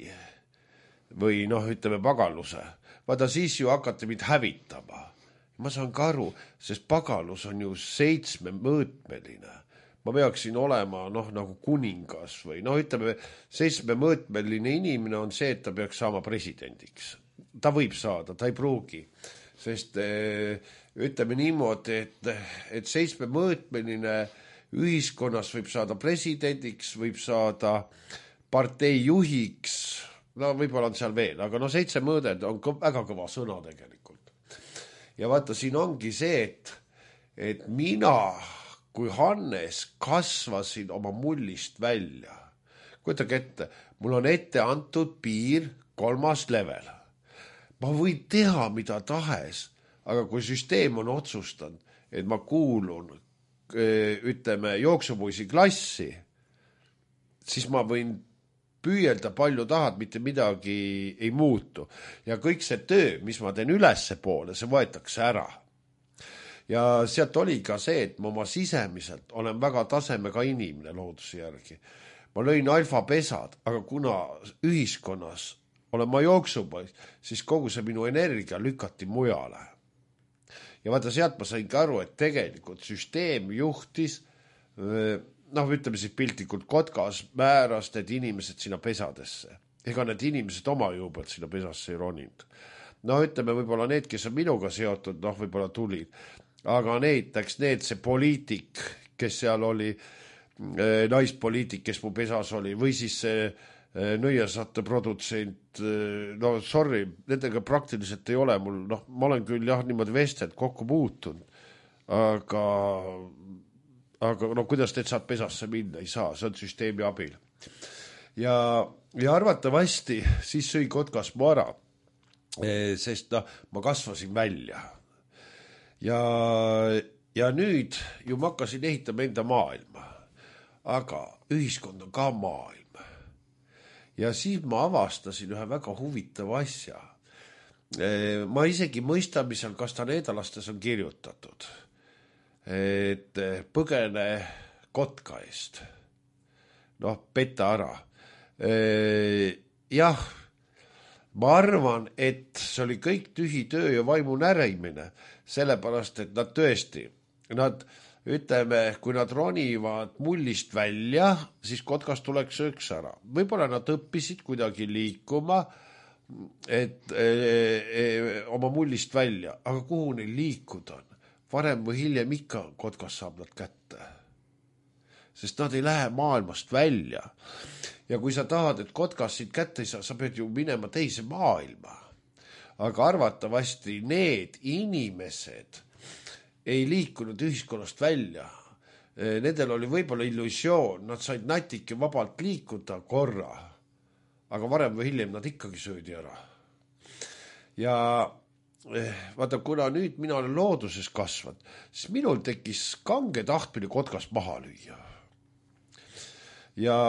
S3: või noh, ütleme pagaluse, vaata siis ju hakati mind hävitama. Ma saan ka aru, sest pagalus on ju seitsme mõõtmeline. Ma peaksin olema noh, nagu kuningas või noh, ütleme seitsme mõõtmeline inimene on see, et ta peaks saama presidendiks. Ta võib saada, ta ei pruugi, sest ütleme niimoodi, et, et seitsme mõõtmeline ühiskonnas võib saada presidendiks, võib saada partei juhiks, no võib-olla on seal veel, aga no seitse mõõdet on kõ- väga kõva sõna tegelikult. Ja vaata, siin ongi see, et, et mina kui Hannes kasvasin oma mullist välja. Kujutage ette, mul on ette antud piir kolmas level. Ma võin teha mida tahes, aga kui süsteem on otsustanud, et ma kuulun ütleme jooksupoisi klassi, siis ma võin püüelda palju tahad, mitte midagi ei muutu. Ja kõik see töö, mis ma teen ülesse poole, see võetakse ära. Ja sealt oli ka see, et ma oma sisemiselt olen väga tasemega inimene looduse järgi. Ma lõin alfapesad, aga kuna ühiskonnas olen ma jooksupois, siis kogu see minu energia lükati mujale. Ja vaata, sealt ma sain ka aru, et tegelikult süsteem juhtis, noh, ütleme siis piltlikult Kotkas määrast, et inimesed sinna pesadesse. Ega need inimesed oma juubelt sinna pesasse ei roninud. No ütleme, võib-olla need, kes on minuga seotud, noh, võib-olla tulid. Aga näiteks need, see poliitik, kes seal oli, naispoliitik, kes mu pesas oli, või siis see nõiasatte produtsent, no sorry, nendega praktiliselt ei ole mul, noh, ma olen küll jah niimoodi vestelt kokku muutunud, aga, aga no kuidas need saad pesasse minna, ei saa, see on süsteemi abil. Ja, ja arvatavasti siis sõi Kotkas mu ära, sest noh, ma kasvasin välja. Ja, ja nüüd ju ma hakkasin ehitama enda maailma, aga ühiskond on ka maailm. Ja siis ma avastasin ühe väga huvitava asja. Ma isegi mõistan, mis seal Castanedalastes on kirjutatud. Et põgene Kotka eest. Noh, peta ära. Jah, ma arvan, et see oli kõik tühi töö ja vaimu närimine, sellepärast, et nad tõesti, nad ütleme, kui nad ronivad mullist välja, siis Kotkas tuleks üks ära. Võib-olla nad õppisid kuidagi liikuma, et e, e, oma mullist välja, aga kuhu neil liikuda on? Varem või hiljem ikka Kotkas saab nad kätte. Sest nad ei lähe maailmast välja. Ja kui sa tahad, et Kotkas sind kätte ei saa, sa pead ju minema teise maailma. Aga arvatavasti need inimesed ei liikunud ühiskonnast välja. Nendel oli võib-olla illusioon, nad said natike vabalt liikuda korra, aga varem või hiljem nad ikkagi söödi ära. Ja vaata, kuna nüüd mina olen looduses kasvanud, siis minul tekkis kange tahtmine Kotkas maha lüüa. Ja,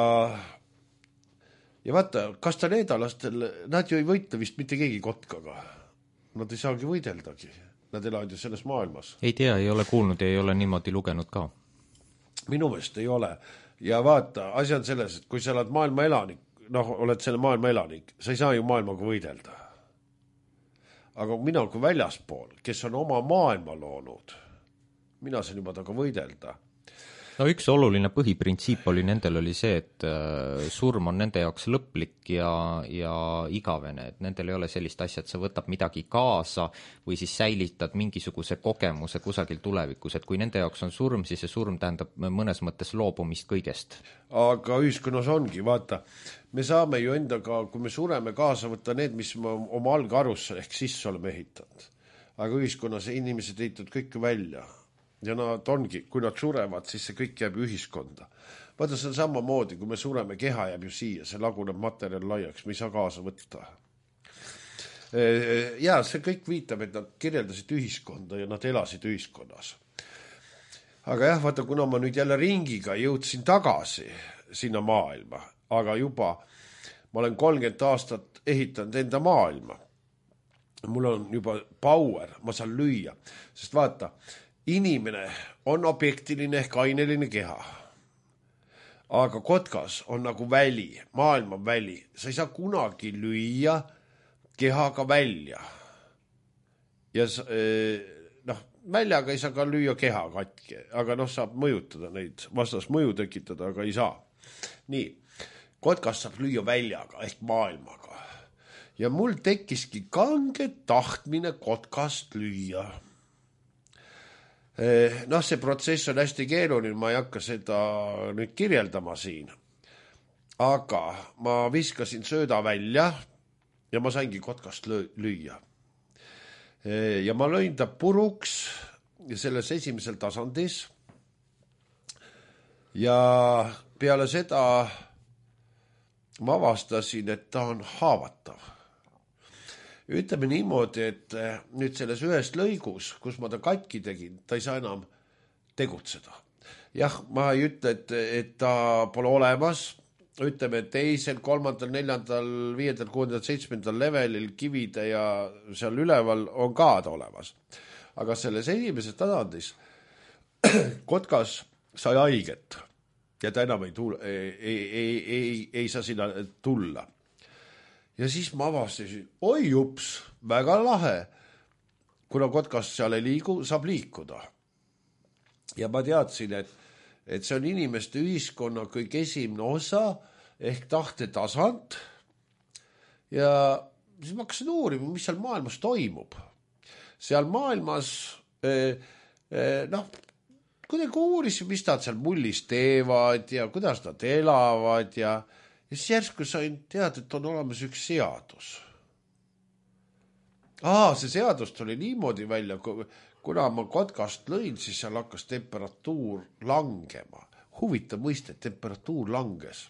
S3: ja vaata, Castanedalastel, nad ju ei võitle vist mitte keegi Kotkaga. Nad ei saagi võideldagi. Nad elavad ju selles maailmas.
S2: Ei tea, ei ole kuulnud ja ei ole niimoodi lugenud ka.
S3: Minu meelest ei ole. Ja vaata, asi on selles, et kui sa oled maailma elanik, noh, oled selle maailma elanik, sa ei saa ju maailmaga võidelda. Aga mina kui väljaspool, kes on oma maailma loonud, mina saan juba taga võidelda.
S2: No üks oluline põhiprintsiip oli nendel oli see, et surm on nende jaoks lõplik ja, ja igavene, et nendel ei ole sellist asja, et sa võtab midagi kaasa või siis säilitad mingisuguse kogemuse kusagil tulevikus, et kui nende jaoks on surm, siis see surm tähendab mõnes mõttes loobumist kõigest.
S3: Aga ühiskonnas ongi, vaata, me saame ju endaga, kui me sureme kaasa võtta need, mis me oma algarusse ehk sisse oleme ehitanud. Aga ühiskonnas inimesed ehitavad kõike välja. ja nad ongi, kui nad surevad, siis see kõik jääb ühiskonda. Vaata, see on samamoodi, kui me sureme, keha jääb ju siia, see laguneb materjal laiaks, me ei saa kaasa võtta. Ja see kõik viitab, et nad kirjeldasid ühiskonda ja nad elasid ühiskonnas. Aga jah, vaata, kuna ma nüüd jälle ringiga jõudsin tagasi sinna maailma, aga juba ma olen kolmkümmend aastat ehitanud enda maailma. Mul on juba power, ma saan lüüa, sest vaata, inimene on objektiline ehk aineline keha. Aga kotkas on nagu väli, maailma väli. Sa ei saa kunagi lüüa kehaga välja. Ja noh, väljaga ei saa ka lüüa keha katki, aga noh, saab mõjutada neid, vastas mõju tekitada, aga ei saa. Nii, kotkas saab lüüa väljaga ehk maailmaga. Ja mul tekkiski kange tahtmine kotkast lüüa. Noh, see protsess on hästi keeruline, ma ei hakka seda nüüd kirjeldama siin. Aga ma viskasin sööda välja ja ma saingi kotkast lüüa. Ja ma lõin ta puruks selles esimesel tasandis. Ja peale seda ma avastasin, et ta on haavatav. Ütleme niimoodi, et nüüd selles ühes lõigus, kus ma ta katki tegin, ta ei saa enam tegutseda. Jah, ma ei ütle, et, et ta pole olemas. Ütleme, et teisel, kolmandal, neljandal, viiendal, kuuendal, seitsmendal levelil kivide ja seal üleval on ka ta olemas. Aga selles esimeses tasandis kotkas sai haiget ja ta enam ei, tule, ei, ei, ei, ei, ei saa sinna tulla. Ja siis ma avastasin, oi jups, väga lahe. Kuna kotkas seal ei liigu, saab liikuda. Ja ma teadsin, et, et see on inimeste ühiskonna kõik esimene osa ehk tahtetasand. Ja siis ma hakkasin uurima, mis seal maailmas toimub. Seal maailmas, eh, eh, noh, kuidagi uurisin, mis nad seal mullis teevad ja kuidas nad elavad ja Ja siis järsku sain teada, et on olemas üks seadus. Aa, see seadus tuli niimoodi välja, kuna ma kotkast lõin, siis seal hakkas temperatuur langema. Huvitav mõiste, temperatuur langes.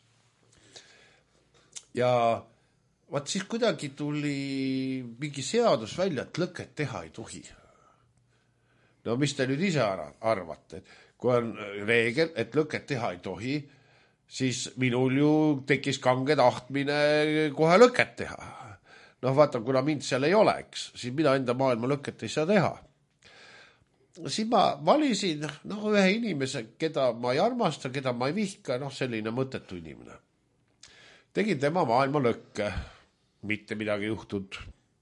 S3: Ja vaat siis kuidagi tuli mingi seadus välja, et lõket teha ei tohi. No mis te nüüd ise arvate? Kui on reegel, et lõket teha ei tohi, siis minul ju tekkis kange tahtmine kohe lõket teha. Noh, vaata, kuna mind seal ei oleks, siis mina enda maailma lõket ei saa teha. Siis ma valisin noh, ühe inimese, keda ma ei armasta, keda ma ei vihka, noh, selline mõttetu inimene. Tegin tema maailma lõkke, mitte midagi juhtud.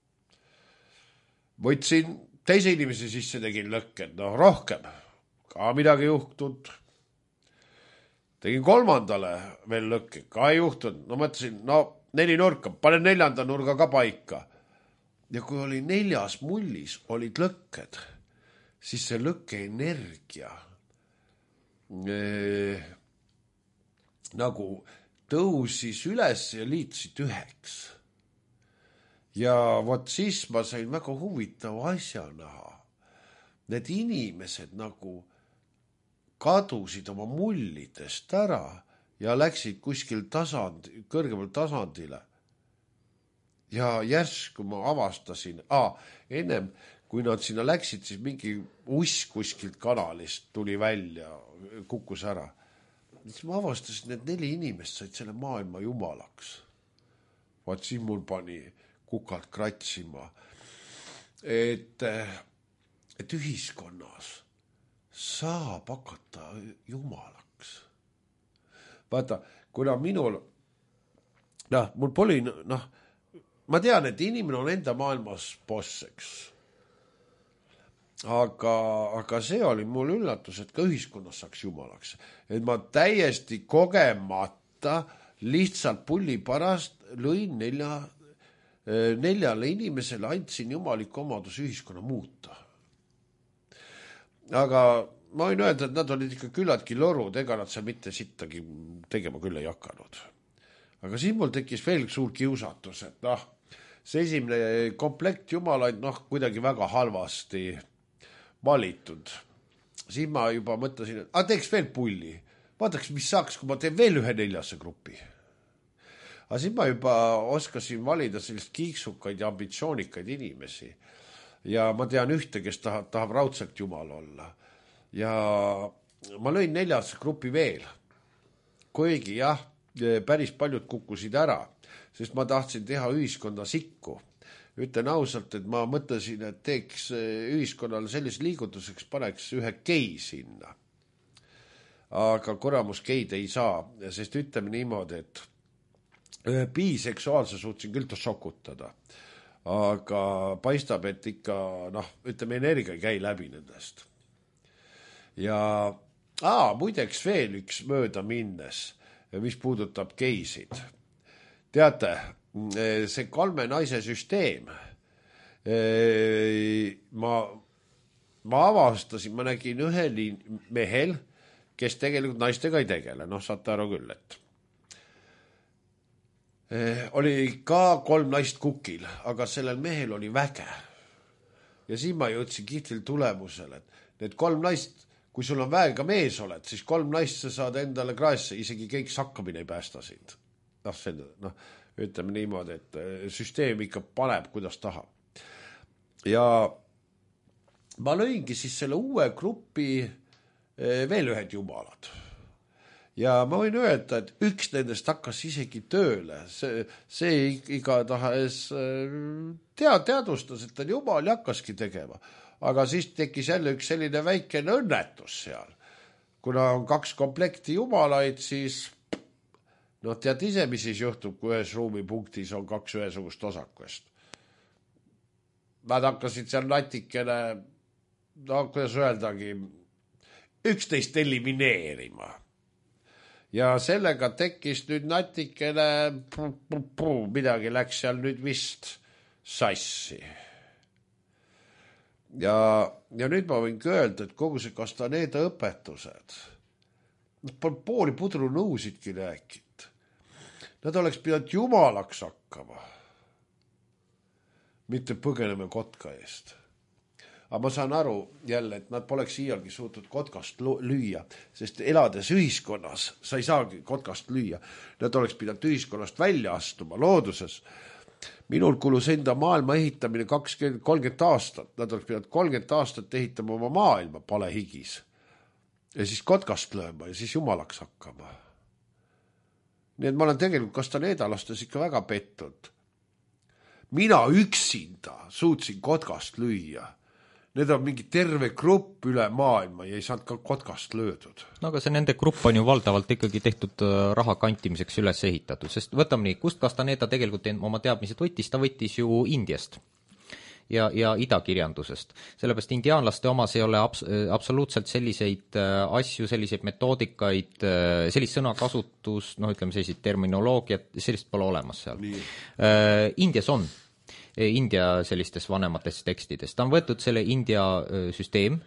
S3: Võtsin teise inimese sisse, tegin lõkke, noh, rohkem, ka midagi juhtud. Tegin kolmandale veel lõkke, ka ei juhtunud. No mõtlesin, no neli nurka, panen neljanda nurga ka paika. Ja kui oli neljas mullis, olid lõkked, siis see lõkke energia eh, nagu tõusis üles ja liitsid üheks. Ja vot siis ma sain väga huvitava asja näha. Need inimesed nagu kadusid oma mullidest ära ja läksid kuskil tasand, kõrgemal tasandile. Ja järsku ma avastasin, aa, ennem kui nad sinna läksid, siis mingi usk kuskilt kanalist tuli välja, kukkus ära. Siis ma avastasin, et neli inimest said selle maailma jumalaks. Vaat siin mul pani kukalt kratsima, et, et ühiskonnas saab hakata jumalaks. Vaata, kuna minul, noh, mul poli, noh, ma tean, et inimene on enda maailmas bosseks. Aga, aga see oli mul üllatus, et ka ühiskonnas saaks jumalaks. Et ma täiesti kogemata lihtsalt pulli parast lõin nelja, neljale inimesele, andsin jumaliku omadus ühiskonna muuta. Aga ma võin öelda, et nad olid ikka küllaltki lorud, ega nad seal mitte sittagi tegema küll ei hakanud. Aga siin mul tekkis veel suur kiusatus, et noh, see esimene komplekt jumalaid noh, kuidagi väga halvasti valitud. siis ma juba mõtlesin, et a, teeks veel pulli. Vaataks, mis saaks, kui ma teen veel ühe neljase grupi. Aga siis ma juba oskasin valida sellist kiiksukaid ja ambitsioonikaid inimesi. Ja ma tean ühte, kes tahab, tahab raudselt jumal olla. Ja ma lõin neljase grupi veel. Kuigi jah, päris paljud kukkusid ära, sest ma tahtsin teha ühiskonda sikku. Ütlen ausalt, et ma mõtlesin, et teeks ühiskonnale sellise liigutuseks, paneks ühe gei sinna. Aga kuramus geid ei saa, sest ütleme niimoodi, et ühe biseksuaalse suutsin küll sokutada. Aga paistab, et ikka, noh, ütleme, energia ei käi läbi nendest. Ja aa, muideks veel üks mööda minnes, mis puudutab geisid. Teate, see kolme naise süsteem, ma, ma avastasin, ma nägin ühel mehel, kes tegelikult naistega ei tegele, noh, saate aru küll, et oli ka kolm naist kukil, aga sellel mehel oli väge. Ja siin ma jõudsin kihvil tulemusele, et need kolm naist, kui sul on väega mees oled, siis kolm naist sa saad endale kraesse, isegi kõik sakkamine ei päästa sind. Noh, see, noh, ütleme niimoodi, et süsteem ikka paneb, kuidas tahab. Ja ma lõingi siis selle uue grupi veel ühed jumalad. Ja ma võin öelda, et üks nendest hakkas isegi tööle. See, see igatahes tea, teadvustas, et ta jumal ja hakkaski tegema. Aga siis tekkis jälle üks selline väikene õnnetus seal. Kuna on kaks komplekti jumalaid, siis no tead ise, mis siis juhtub, kui ühes ruumipunktis on kaks ühesugust osakust. Nad hakkasid seal natikene, no kuidas öeldagi, üksteist elimineerima. Ja sellega tekkis nüüd natikene, midagi läks seal nüüd vist sassi. Ja, ja nüüd ma võin öelda, et kogu see Castaneda õpetused, nad pooli pudru nõusidki rääkid. Nad oleks pidanud jumalaks hakkama, mitte põgeneme kotka eest. Aga ma saan aru jälle, et nad poleks iialgi suutnud kotkast lüüa, sest elades ühiskonnas sa ei saagi kotkast lüüa. Nad oleks pidanud ühiskonnast välja astuma looduses. Minul kulus enda maailma ehitamine kakskümmend kolmkümmend aastat. Nad oleks pidanud kolmkümmend aastat ehitama oma maailma palehigis. Ja siis kotkast lööma ja siis jumalaks hakkama. Nii et ma olen tegelikult Castanedalastes ikka väga pettud. Mina üksinda suutsin kotkast lüüa. Need on mingi terve grupp üle maailma ja ei saanud ka kotkast löödud.
S2: No aga see nende grupp on ju valdavalt ikkagi tehtud raha kantimiseks üles ehitatud, sest võtame nii, kust Castaneda tegelikult oma teadmised võttis, ta võttis ju Indiast ja, ja idakirjandusest. Sellepärast indiaanlaste omas ei ole abs- absoluutselt selliseid asju, selliseid metoodikaid, sellist sõnakasutus, noh ütleme selliseid terminoloogiat, sellist pole olemas seal. Äh, Indias on. India sellistes vanemates tekstides. Ta on võetud selle India süsteem,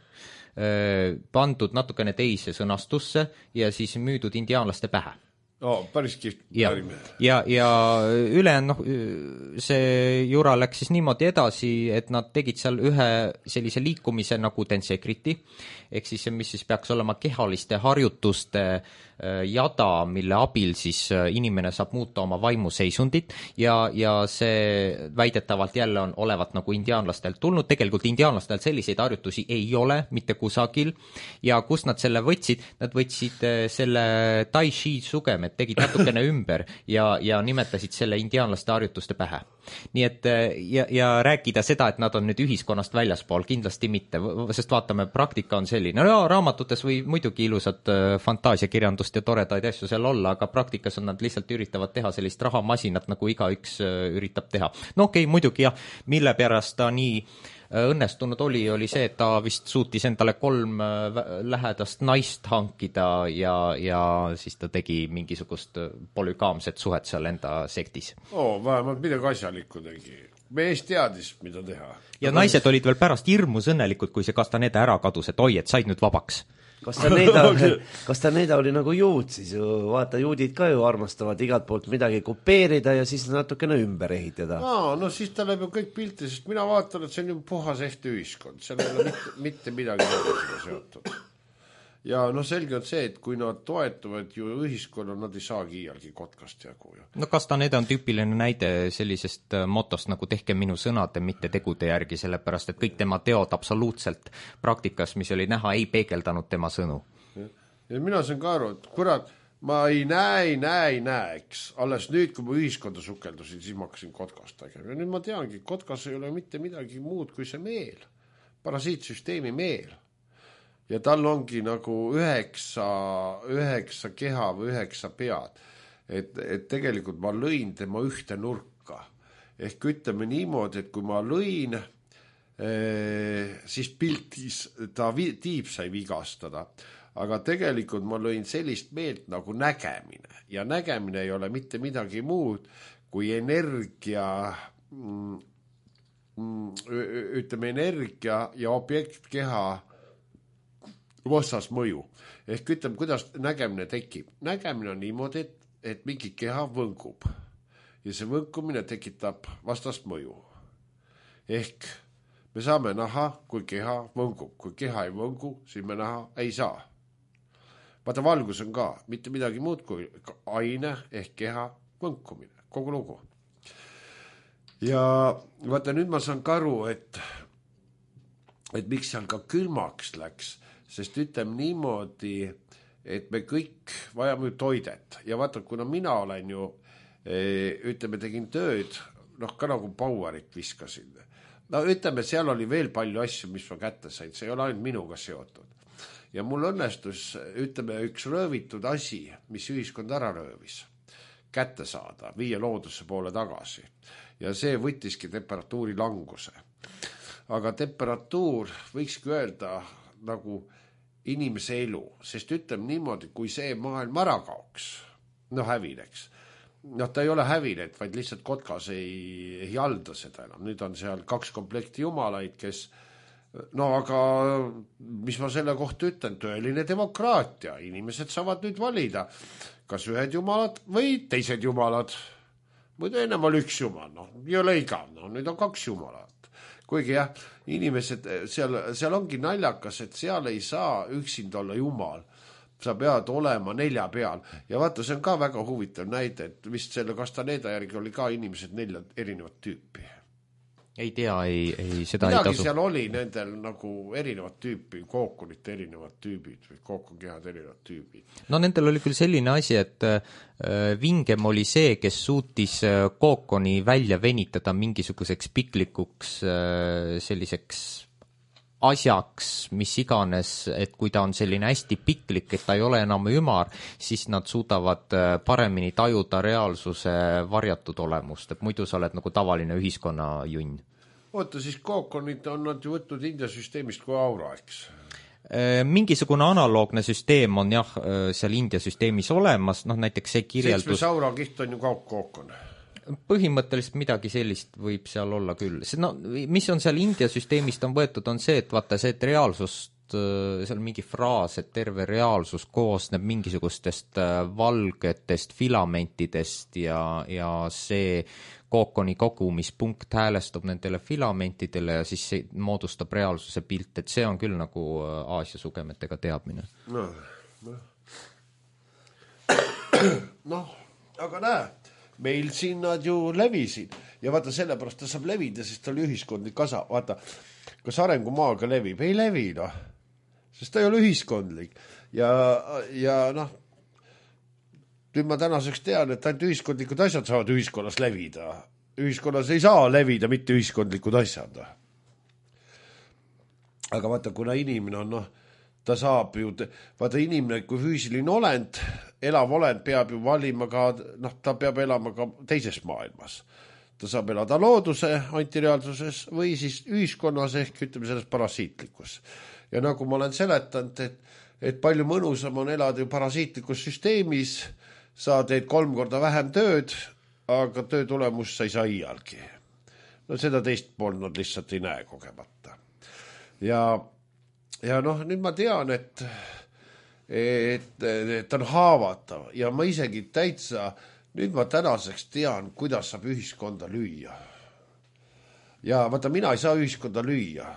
S2: pandud natukene teise sõnastusse ja siis müüdud indiaanlaste pähe.
S3: Oh, päris kiht.
S2: Ja, ja, ja ülejäänud, noh, see jura läks siis niimoodi edasi, et nad tegid seal ühe sellise liikumise nagu tensekriti, ehk siis mis siis peaks olema kehaliste harjutuste jada, mille abil siis inimene saab muuta oma vaimuseisundit ja, ja see väidetavalt jälle on olevat nagu indiaanlastelt tulnud. Tegelikult indiaanlastelt selliseid harjutusi ei ole mitte kusagil ja kus nad selle võtsid, nad võtsid selle tai chi sugemed, tegid natukene ümber ja, ja nimetasid selle indiaanlaste harjutuste pähe. Nii et ja, ja rääkida seda, et nad on nüüd ühiskonnast väljaspool, kindlasti mitte, sest vaatame, praktika on selline. No, raamatutes või muidugi ilusad fantaasiakirjandust ja toredaid asju seal olla, aga praktikas on nad lihtsalt üritavad teha sellist rahamasinat, nagu igaüks üritab teha. No okei, okay, muidugi jah, mille pärast ta nii õnnestunud oli, oli see, et ta vist suutis endale kolm lähedast naist hankida ja, ja siis ta tegi mingisugust polügaamset suhet seal enda sektis.
S3: Oo, vähemalt midagi asjalikku tegi. Mees teadis, mida teha.
S2: Ja naised olid veel pärast hirmus õnnelikud, kui see Castaneda ära kadus, et oi, et said nüüd vabaks.
S1: Kastaneeda, Kastaneeda oli nagu juut siis ju, vaata juudid ka ju armastavad igalt poolt midagi kopeerida ja siis natukene ümber ehitada.
S3: Aa, no siis ta läheb ju kõik pilti, sest mina vaatan, et see on ju puhas ehti ühiskond, seal ei ole mitte, mitte midagi seotud. Ja no selge on see, et kui nad toetuvad ju ühiskonna, nad ei saagi iialgi Kotkast jagu ju.
S2: No Kastaneeda on tüüpiline näide sellisest motost nagu tehke minu sõnade, mitte tegude järgi, sellepärast et kõik tema teod absoluutselt praktikas, mis oli näha, ei peegeldanud tema sõnu.
S3: Ja mina saan ka aru, et kurat, ma ei näe, ei näe, ei näe, eks. Alles nüüd, kui ma ühiskonda sukeldusin, siis ma hakkasin Kotkast tegema. Ja nüüd ma teangi, Kotkas ei ole mitte midagi muud kui see meel. Parasiitsüsteemi meel. Ja tal ongi nagu üheksa, üheksa keha või üheksa pead. Et, et tegelikult ma lõin tema ühte nurka. Ehk ütleme niimoodi, et kui ma lõin, eh, siis piltis ta vi, tiib sai vigastada. Aga tegelikult ma lõin sellist meelt nagu nägemine. Ja nägemine ei ole mitte midagi muud kui energia, ütleme energia ja objektkeha vastas mõju. Ehk ütleme, kuidas nägemine tekib. Nägemine on niimoodi, et, et mingi keha võngub. Ja see võngumine tekitab vastast mõju. Ehk me saame näha, kui keha võngub. Kui keha ei võngu, siis me näha ei saa. Vaata, valgus on ka mitte midagi muud kui aine ehk keha võngumine. Kogu lugu. Ja vaata, nüüd ma saan ka aru, et, et miks seal ka külmaks läks. Sest ütleme niimoodi, et me kõik vajame toidet. Ja vaata, kuna mina olen ju, ütleme, tegin tööd, noh, ka nagu Bauerit viskasin. No ütleme, seal oli veel palju asju, mis ma kätte sain. See ei ole ainult minuga seotud. Ja mul õnnestus, ütleme, üks röövitud asi, mis ühiskond ära röövis, kätte saada, viia looduse poole tagasi. Ja see võttiski temperatuuri languse. Aga temperatuur võikski öelda nagu inimese elu, sest ütleme niimoodi, kui see maailm ära kaoks, no hävineks. Noh, ta ei ole hävinenud, vaid lihtsalt Kotkas ei, ei halda seda enam. Nüüd on seal kaks komplekti jumalaid, kes, no aga mis ma selle kohta ütlen, tõeline demokraatia. Inimesed saavad nüüd valida, kas ühed jumalad või teised jumalad. Muidu ennem oli üks jumal, noh, ei ole igav, no nüüd on kaks jumalat. Kuigi jah, inimesed, seal, seal ongi naljakas, et seal ei saa üksind olla jumal. Sa pead olema nelja peal. Ja vaata, see on ka väga huvitav näide, et vist selle Kastaneeda järgi oli ka inimesed nelja erinevat tüüpi.
S2: Ei tea, ei, ei seda
S3: midagi
S2: ei tasu.
S3: Seal oli nendel nagu erinevat tüüpi, kookonite erinevad tüübid või kookonkehad erinevad tüübid.
S2: No nendel oli küll selline asi, et vingem oli see, kes suutis kookoni välja venitada mingisuguseks piklikuks selliseks asjaks, mis iganes, et kui ta on selline hästi piklik, et ta ei ole enam ümar, siis nad suudavad paremini tajuda reaalsuse varjatud olemust, et muidu sa oled nagu tavaline ühiskonna junn.
S3: Oota, siis kookonid on nad ju võtnud India süsteemist kui aura, eks?
S2: Mingisugune analoogne süsteem on jah, seal India süsteemis olemas, noh näiteks see kirjeldus...
S3: Seitsmes aura kiht on ju kookon.
S2: Põhimõtteliselt midagi sellist võib seal olla küll. No, mis on seal India süsteemist on võetud, on see, et vaata see, et reaalsust, seal mingi fraas, et terve reaalsus koosneb mingisugustest valgetest filamentidest ja, ja see kookoni kogumispunkt häälestub nendele filamentidele ja siis see moodustab reaalsuse pilt, et see on küll nagu Aasia sugemetega teadmine.
S3: No, no. noh, aga näe, meil siin nad ju levisid ja vaata sellepärast ta saab levida, sest ta oli ühiskondlik kasa. Vaata, kas arengumaaga levib? Ei levi, noh. Sest ta ei ole ühiskondlik. Ja, ja noh, nüüd ma tänaseks tean, et ainult ühiskondlikud asjad saavad ühiskonnas levida. Ühiskonnas ei saa levida mitte ühiskondlikud asjad. Aga vaata, kuna inimene on, noh, ta saab ju, vaata inimene kui füüsiline olend, elav olend peab ju valima ka, noh, ta peab elama ka teises maailmas. Ta saab elada looduse antireaalsuses või siis ühiskonnas ehk ütleme selles parasiitlikus. Ja nagu ma olen seletanud, et, et palju mõnusam on elada ju parasiitlikus süsteemis, sa teed kolm korda vähem tööd, aga töö tulemus sa ei saa iialgi. No seda teist pool nad lihtsalt ei näe kogemata. Ja Ja noh, nüüd ma tean, et, et, et on haavatav ja ma isegi täitsa, nüüd ma tänaseks tean, kuidas saab ühiskonda lüüa. Ja vaata, mina ei saa ühiskonda lüüa,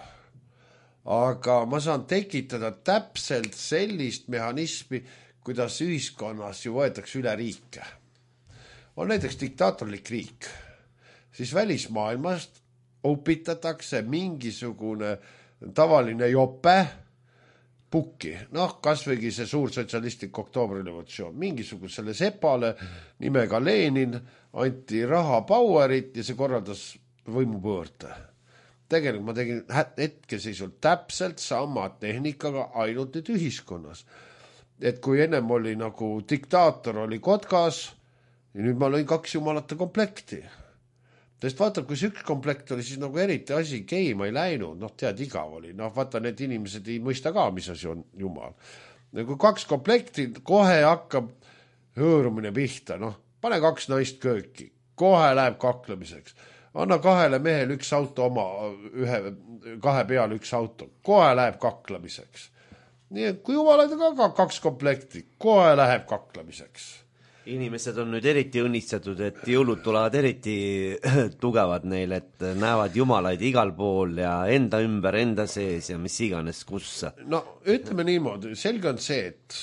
S3: aga ma saan tekitada täpselt sellist mehhanismi, kuidas ühiskonnas ju võetakse üle riike. On näiteks diktaatorlik riik, siis välismaailmast opitatakse mingisugune tavaline jope pukki, noh, kasvõigi see suur sotsialistlik oktoobrerevolutsioon, mingisugusele sepale nimega Lenin anti raha Bauerit ja see korraldas võimupöörde. Tegelikult ma tegin hetkeseisult täpselt sama tehnikaga ainult nüüd ühiskonnas. Et kui ennem oli nagu diktaator oli Kotkas, ja nüüd ma lõin kaks jumalate komplekti. Sest vaata, kui see üks komplekt oli, siis nagu eriti asi keima ei läinud, noh, tead, igav oli. Noh, vaata, need inimesed ei mõista ka, mis asi on jumal. Kui kaks komplekti, kohe hakkab hõõrumine pihta, noh, pane kaks naist kööki, kohe läheb kaklemiseks. Anna kahele mehel üks auto oma, ühe, kahe peale üks auto, kohe läheb kaklemiseks. Nii, et kui jumalaid on ka kaks komplekti, kohe läheb kaklemiseks.
S1: Inimesed on nüüd eriti õnnistatud, et jõulud tulevad eriti tugevad neil, et näevad jumalaid igal pool ja enda ümber, enda sees ja mis iganes kussa.
S3: No ütleme niimoodi, selge on see, et,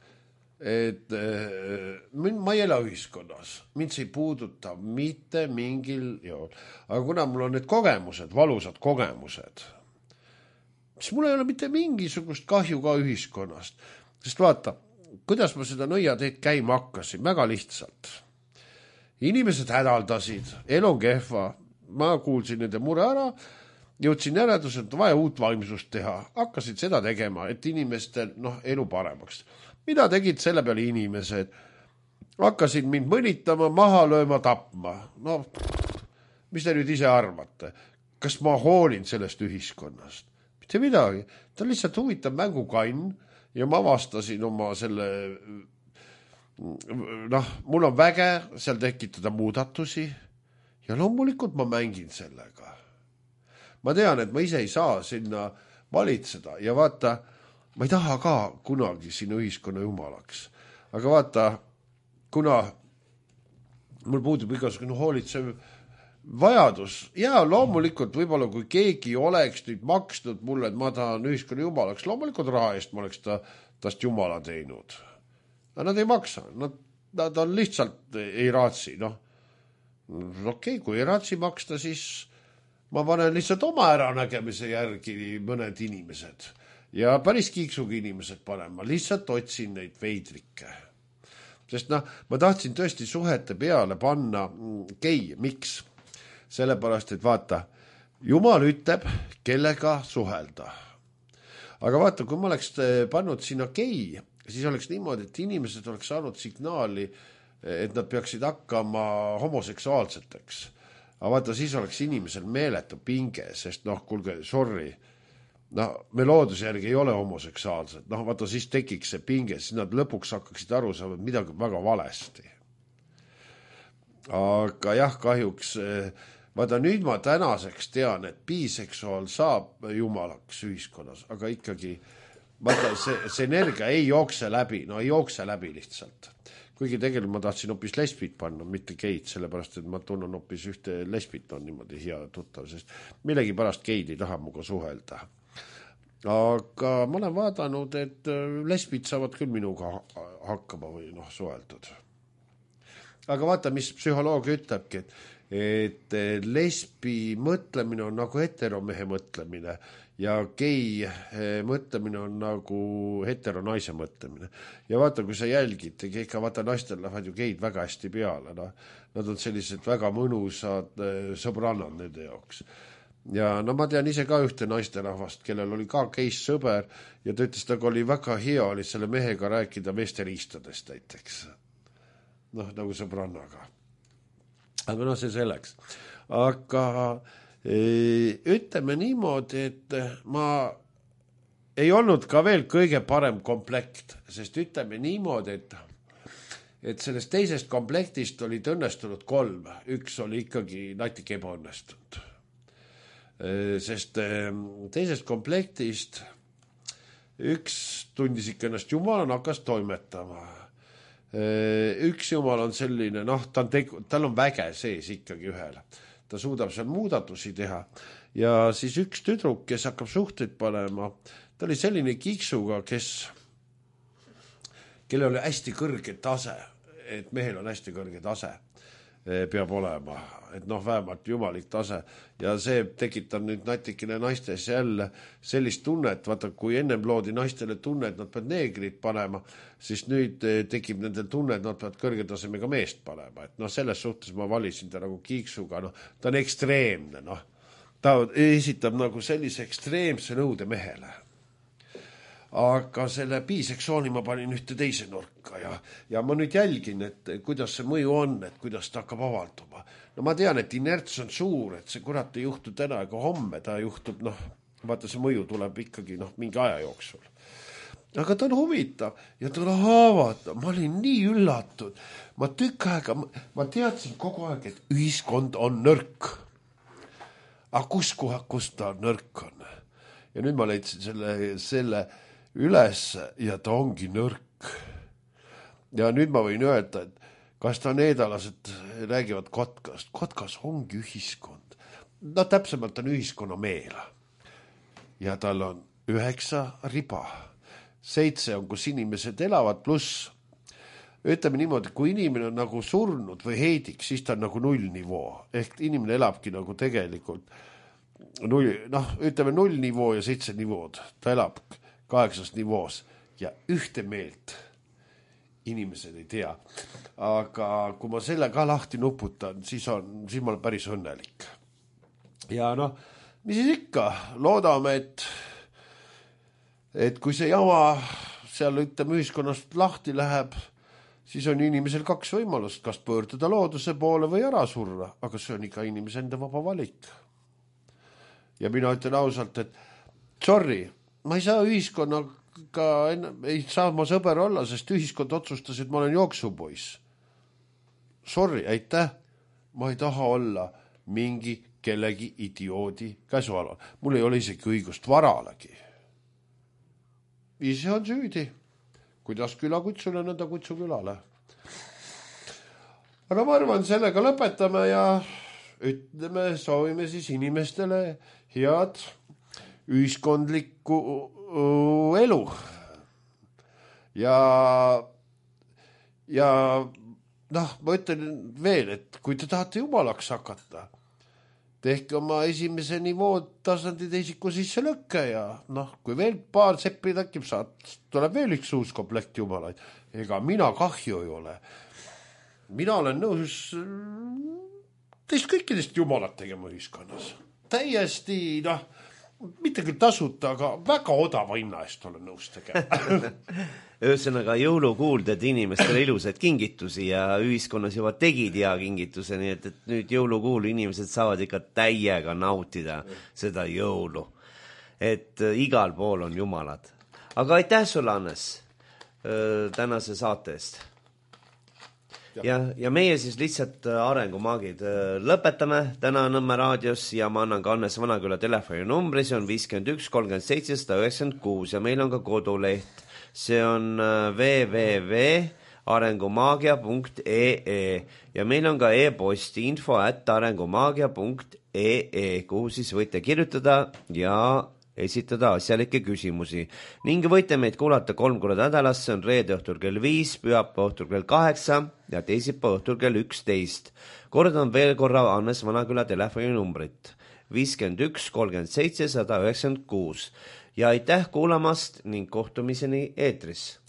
S3: et mind, ma ei ela ühiskonnas, mind see ei puuduta mitte mingil jool. Aga kuna mul on need kogemused, valusad kogemused, siis mul ei ole mitte mingisugust kahju ka ühiskonnast. Sest vaata, kuidas ma seda nõiateed käima hakkasin, väga lihtsalt. Inimesed hädaldasid, elu on kehva, ma kuulsin nende mure ära, jõudsin järeldusel, et vaja uut vaimsust teha, hakkasid seda tegema, et inimestel noh, elu paremaks. Mida tegid selle peale inimesed? Hakkasid mind mõnitama, maha lööma, tapma. No, mis te nüüd ise arvate? Kas ma hoolin sellest ühiskonnast? Mitte midagi, ta lihtsalt huvitab mängukann, ja ma avastasin oma selle, noh, mul on väge seal tekitada muudatusi ja loomulikult ma mängin sellega. Ma tean, et ma ise ei saa sinna valitseda ja vaata, ma ei taha ka kunagi sinna ühiskonna jumalaks. Aga vaata, kuna mul puudub igasugune hoolitsev vajadus, ja loomulikult võib-olla kui keegi oleks nüüd maksnud mulle, et ma tahan ühiskonna jumalaks, loomulikult raha eest ma oleks ta, tast jumala teinud. Aga nad ei maksa, nad, nad on lihtsalt ei raatsi, noh. Okei, okay, kui ei raatsi maksta, siis ma panen lihtsalt oma äranägemise järgi mõned inimesed ja päris kiiksuga inimesed panen, ma lihtsalt otsin neid veidrikke. Sest noh, ma tahtsin tõesti suhete peale panna gei, miks? Sellepärast, et vaata, Jumal ütleb, kellega suhelda. Aga vaata, kui ma oleks pannud sinna gei, siis oleks niimoodi, et inimesed oleks saanud signaali, et nad peaksid hakkama homoseksuaalseteks. Aga vaata, siis oleks inimesel meeletu pinge, sest noh, kuulge, sorry, noh, me looduse järgi ei ole homoseksuaalsed. Noh, vaata, siis tekiks see pinge, siis nad lõpuks hakkaksid aru saavad midagi väga valesti. Aga jah, kahjuks vaata, nüüd ma tänaseks tean, et biseksuaal saab jumalaks ühiskonnas, aga ikkagi vaata, see, see energia ei jookse läbi, no ei jookse läbi lihtsalt. Kuigi tegelikult ma tahtsin hoopis lesbit panna, mitte geid, sellepärast, et ma tunnen hoopis ühte lesbit on niimoodi hea tuttav, sest millegi pärast geid ei taha muga suhelda. Aga ma olen vaadanud, et lesbid saavad küll minuga hakkama või noh, suheldud. Aga vaata, mis psühholoogia ütlebki, et et lesbi mõtlemine on nagu heteromehe mõtlemine ja gei mõtlemine on nagu heteronaise mõtlemine. Ja vaata, kui sa jälgid, ikka vaata, naistel lähevad ju geid väga hästi peale. No? Nad on sellised väga mõnusad sõbrannad nende jaoks. Ja no ma tean ise ka ühte naisterahvast, kellel oli ka geis sõber ja ta ütles, et oli väga hea oli selle mehega rääkida meesteriistadest näiteks. Noh, nagu sõbrannaga. Aga no see selleks. Aga e, ütleme niimoodi, et ma ei olnud ka veel kõige parem komplekt, sest ütleme niimoodi, et, et sellest teisest komplektist oli õnnestunud kolm. Üks oli ikkagi natuke ebaõnnestunud. E, sest e, teisest komplektist üks tundis ikka ennast jumalana, hakkas toimetama. Üks jumal on selline, noh, ta on tegu, tal on väge sees ikkagi ühel. Ta suudab seal muudatusi teha. Ja siis üks tüdruk, kes hakkab suhteid panema, ta oli selline kiksuga, kes, kellel oli hästi kõrge tase, et mehel on hästi kõrge tase peab olema, et noh, vähemalt jumalik tase ja see tekitab nüüd natikene naistes jälle sellist tunnet, vaata, kui ennem loodi naistele tunne, et nad peavad neegrid panema, siis nüüd tekib nendel tunne, et nad peavad kõrgetasemega meest panema, et noh, selles suhtes ma valisin ta nagu kiiksuga, noh, ta on ekstreemne, noh, ta esitab nagu sellise ekstreemse nõude mehele. Aga selle biseksooni ma panin ühte teise nurka ja, ja ma nüüd jälgin, et kuidas see mõju on, et kuidas ta hakkab avalduma. No ma tean, et inerts on suur, et see kurat ei juhtu täna ega homme, ta juhtub, noh, vaata see mõju tuleb ikkagi noh, mingi aja jooksul. Aga ta on huvitav ja ta on haavatav, ma olin nii üllatud. Ma tükk aega, ma teadsin kogu aeg, et ühiskond on nõrk. Aga kus koha, kus ta nõrk on? Ja nüüd ma leidsin selle, selle üles ja ta ongi nõrk. Ja nüüd ma võin öelda, et kas ta needalased räägivad kotkast. Kotkas ongi ühiskond. No täpsemalt on ühiskonna meel. Ja tal on üheksa riba. Seitse on, kus inimesed elavad, pluss ütleme niimoodi, kui inimene on nagu surnud või heidik, siis ta on nagu nullnivoo. Ehk inimene elabki nagu tegelikult null, noh, ütleme null nivoo ja seitse nivood. Ta elab kaheksas nivoos ja ühte meelt inimesed ei tea. Aga kui ma selle ka lahti nuputan, siis, on, siis ma olen päris õnnelik. Ja noh, mis siis ikka, loodame, et, et kui see jama seal ütleme ühiskonnast lahti läheb, siis on inimesel kaks võimalust, kas pöörduda looduse poole või ära surra, aga see on ikka inimese enda vaba valik. Ja mina ütlen ausalt, et sorry, ma ei saa ühiskonnaga, ei saa ma sõber olla, sest ühiskond otsustas, et ma olen jooksupoiss. Sorry, aitäh, ma ei taha olla mingi kellegi idioodi käsualal. Mul ei ole isegi õigust varalegi. Ise on süüdi. Kuidas küla kutsule, nõnda kutsu külale. Aga ma arvan, sellega lõpetame ja ütleme, soovime siis inimestele head ühiskondlikku elu. Ja, ja noh, ma ütlen veel, et kui te tahate jumalaks hakata, tehke oma esimese nivoo tasandi teisiku sisse lõkke ja noh, kui veel paar seppi takib, saad, tuleb veel üks uus komplekt jumalaid. Ega mina kahju ei ole. Mina olen nõus teist kõikidest jumalat tegema ühiskonnas. Täiesti, noh, mitte küll tasuta, aga väga odava hinna eest olen nõus tegema.
S1: Ühesõnaga jõulukuul teed inimestele ilusaid kingitusi ja ühiskonnas juba tegid hea kingituse, nii et, et nüüd jõulukuul inimesed saavad ikka täiega nautida seda jõulu. Et igal pool on jumalad. Aga aitäh sulle, Hannes, tänase saate eest. Ja, ja meie siis lihtsalt arengumaagid lõpetame täna Nõmme raadios ja ma annan ka Hannes Vanaküla telefoni numbri, see on viiskümmend üks kolmkümmend seitse üheksakümmend kuus ja meil on ka koduleht, see on w w w punkt arengumaagia punkt e e ja meil on ka e-posti info at arengumaagia punkt e e, kuhu siis võite kirjutada ja esitada asjalikke küsimusi. Ning võite meid kuulata kolm korda nädalas, see on reede õhtul kell viis, pühapäeva õhtul kell kaheksa ja teisipäeva õhtul kell üksteist. Kordan veel korra Hannes Vanaküla telefoni numbrit viiskümmend üks kolmkümmend seitse üheksakümmend kuus ja aitäh kuulamast ning kohtumiseni eetris.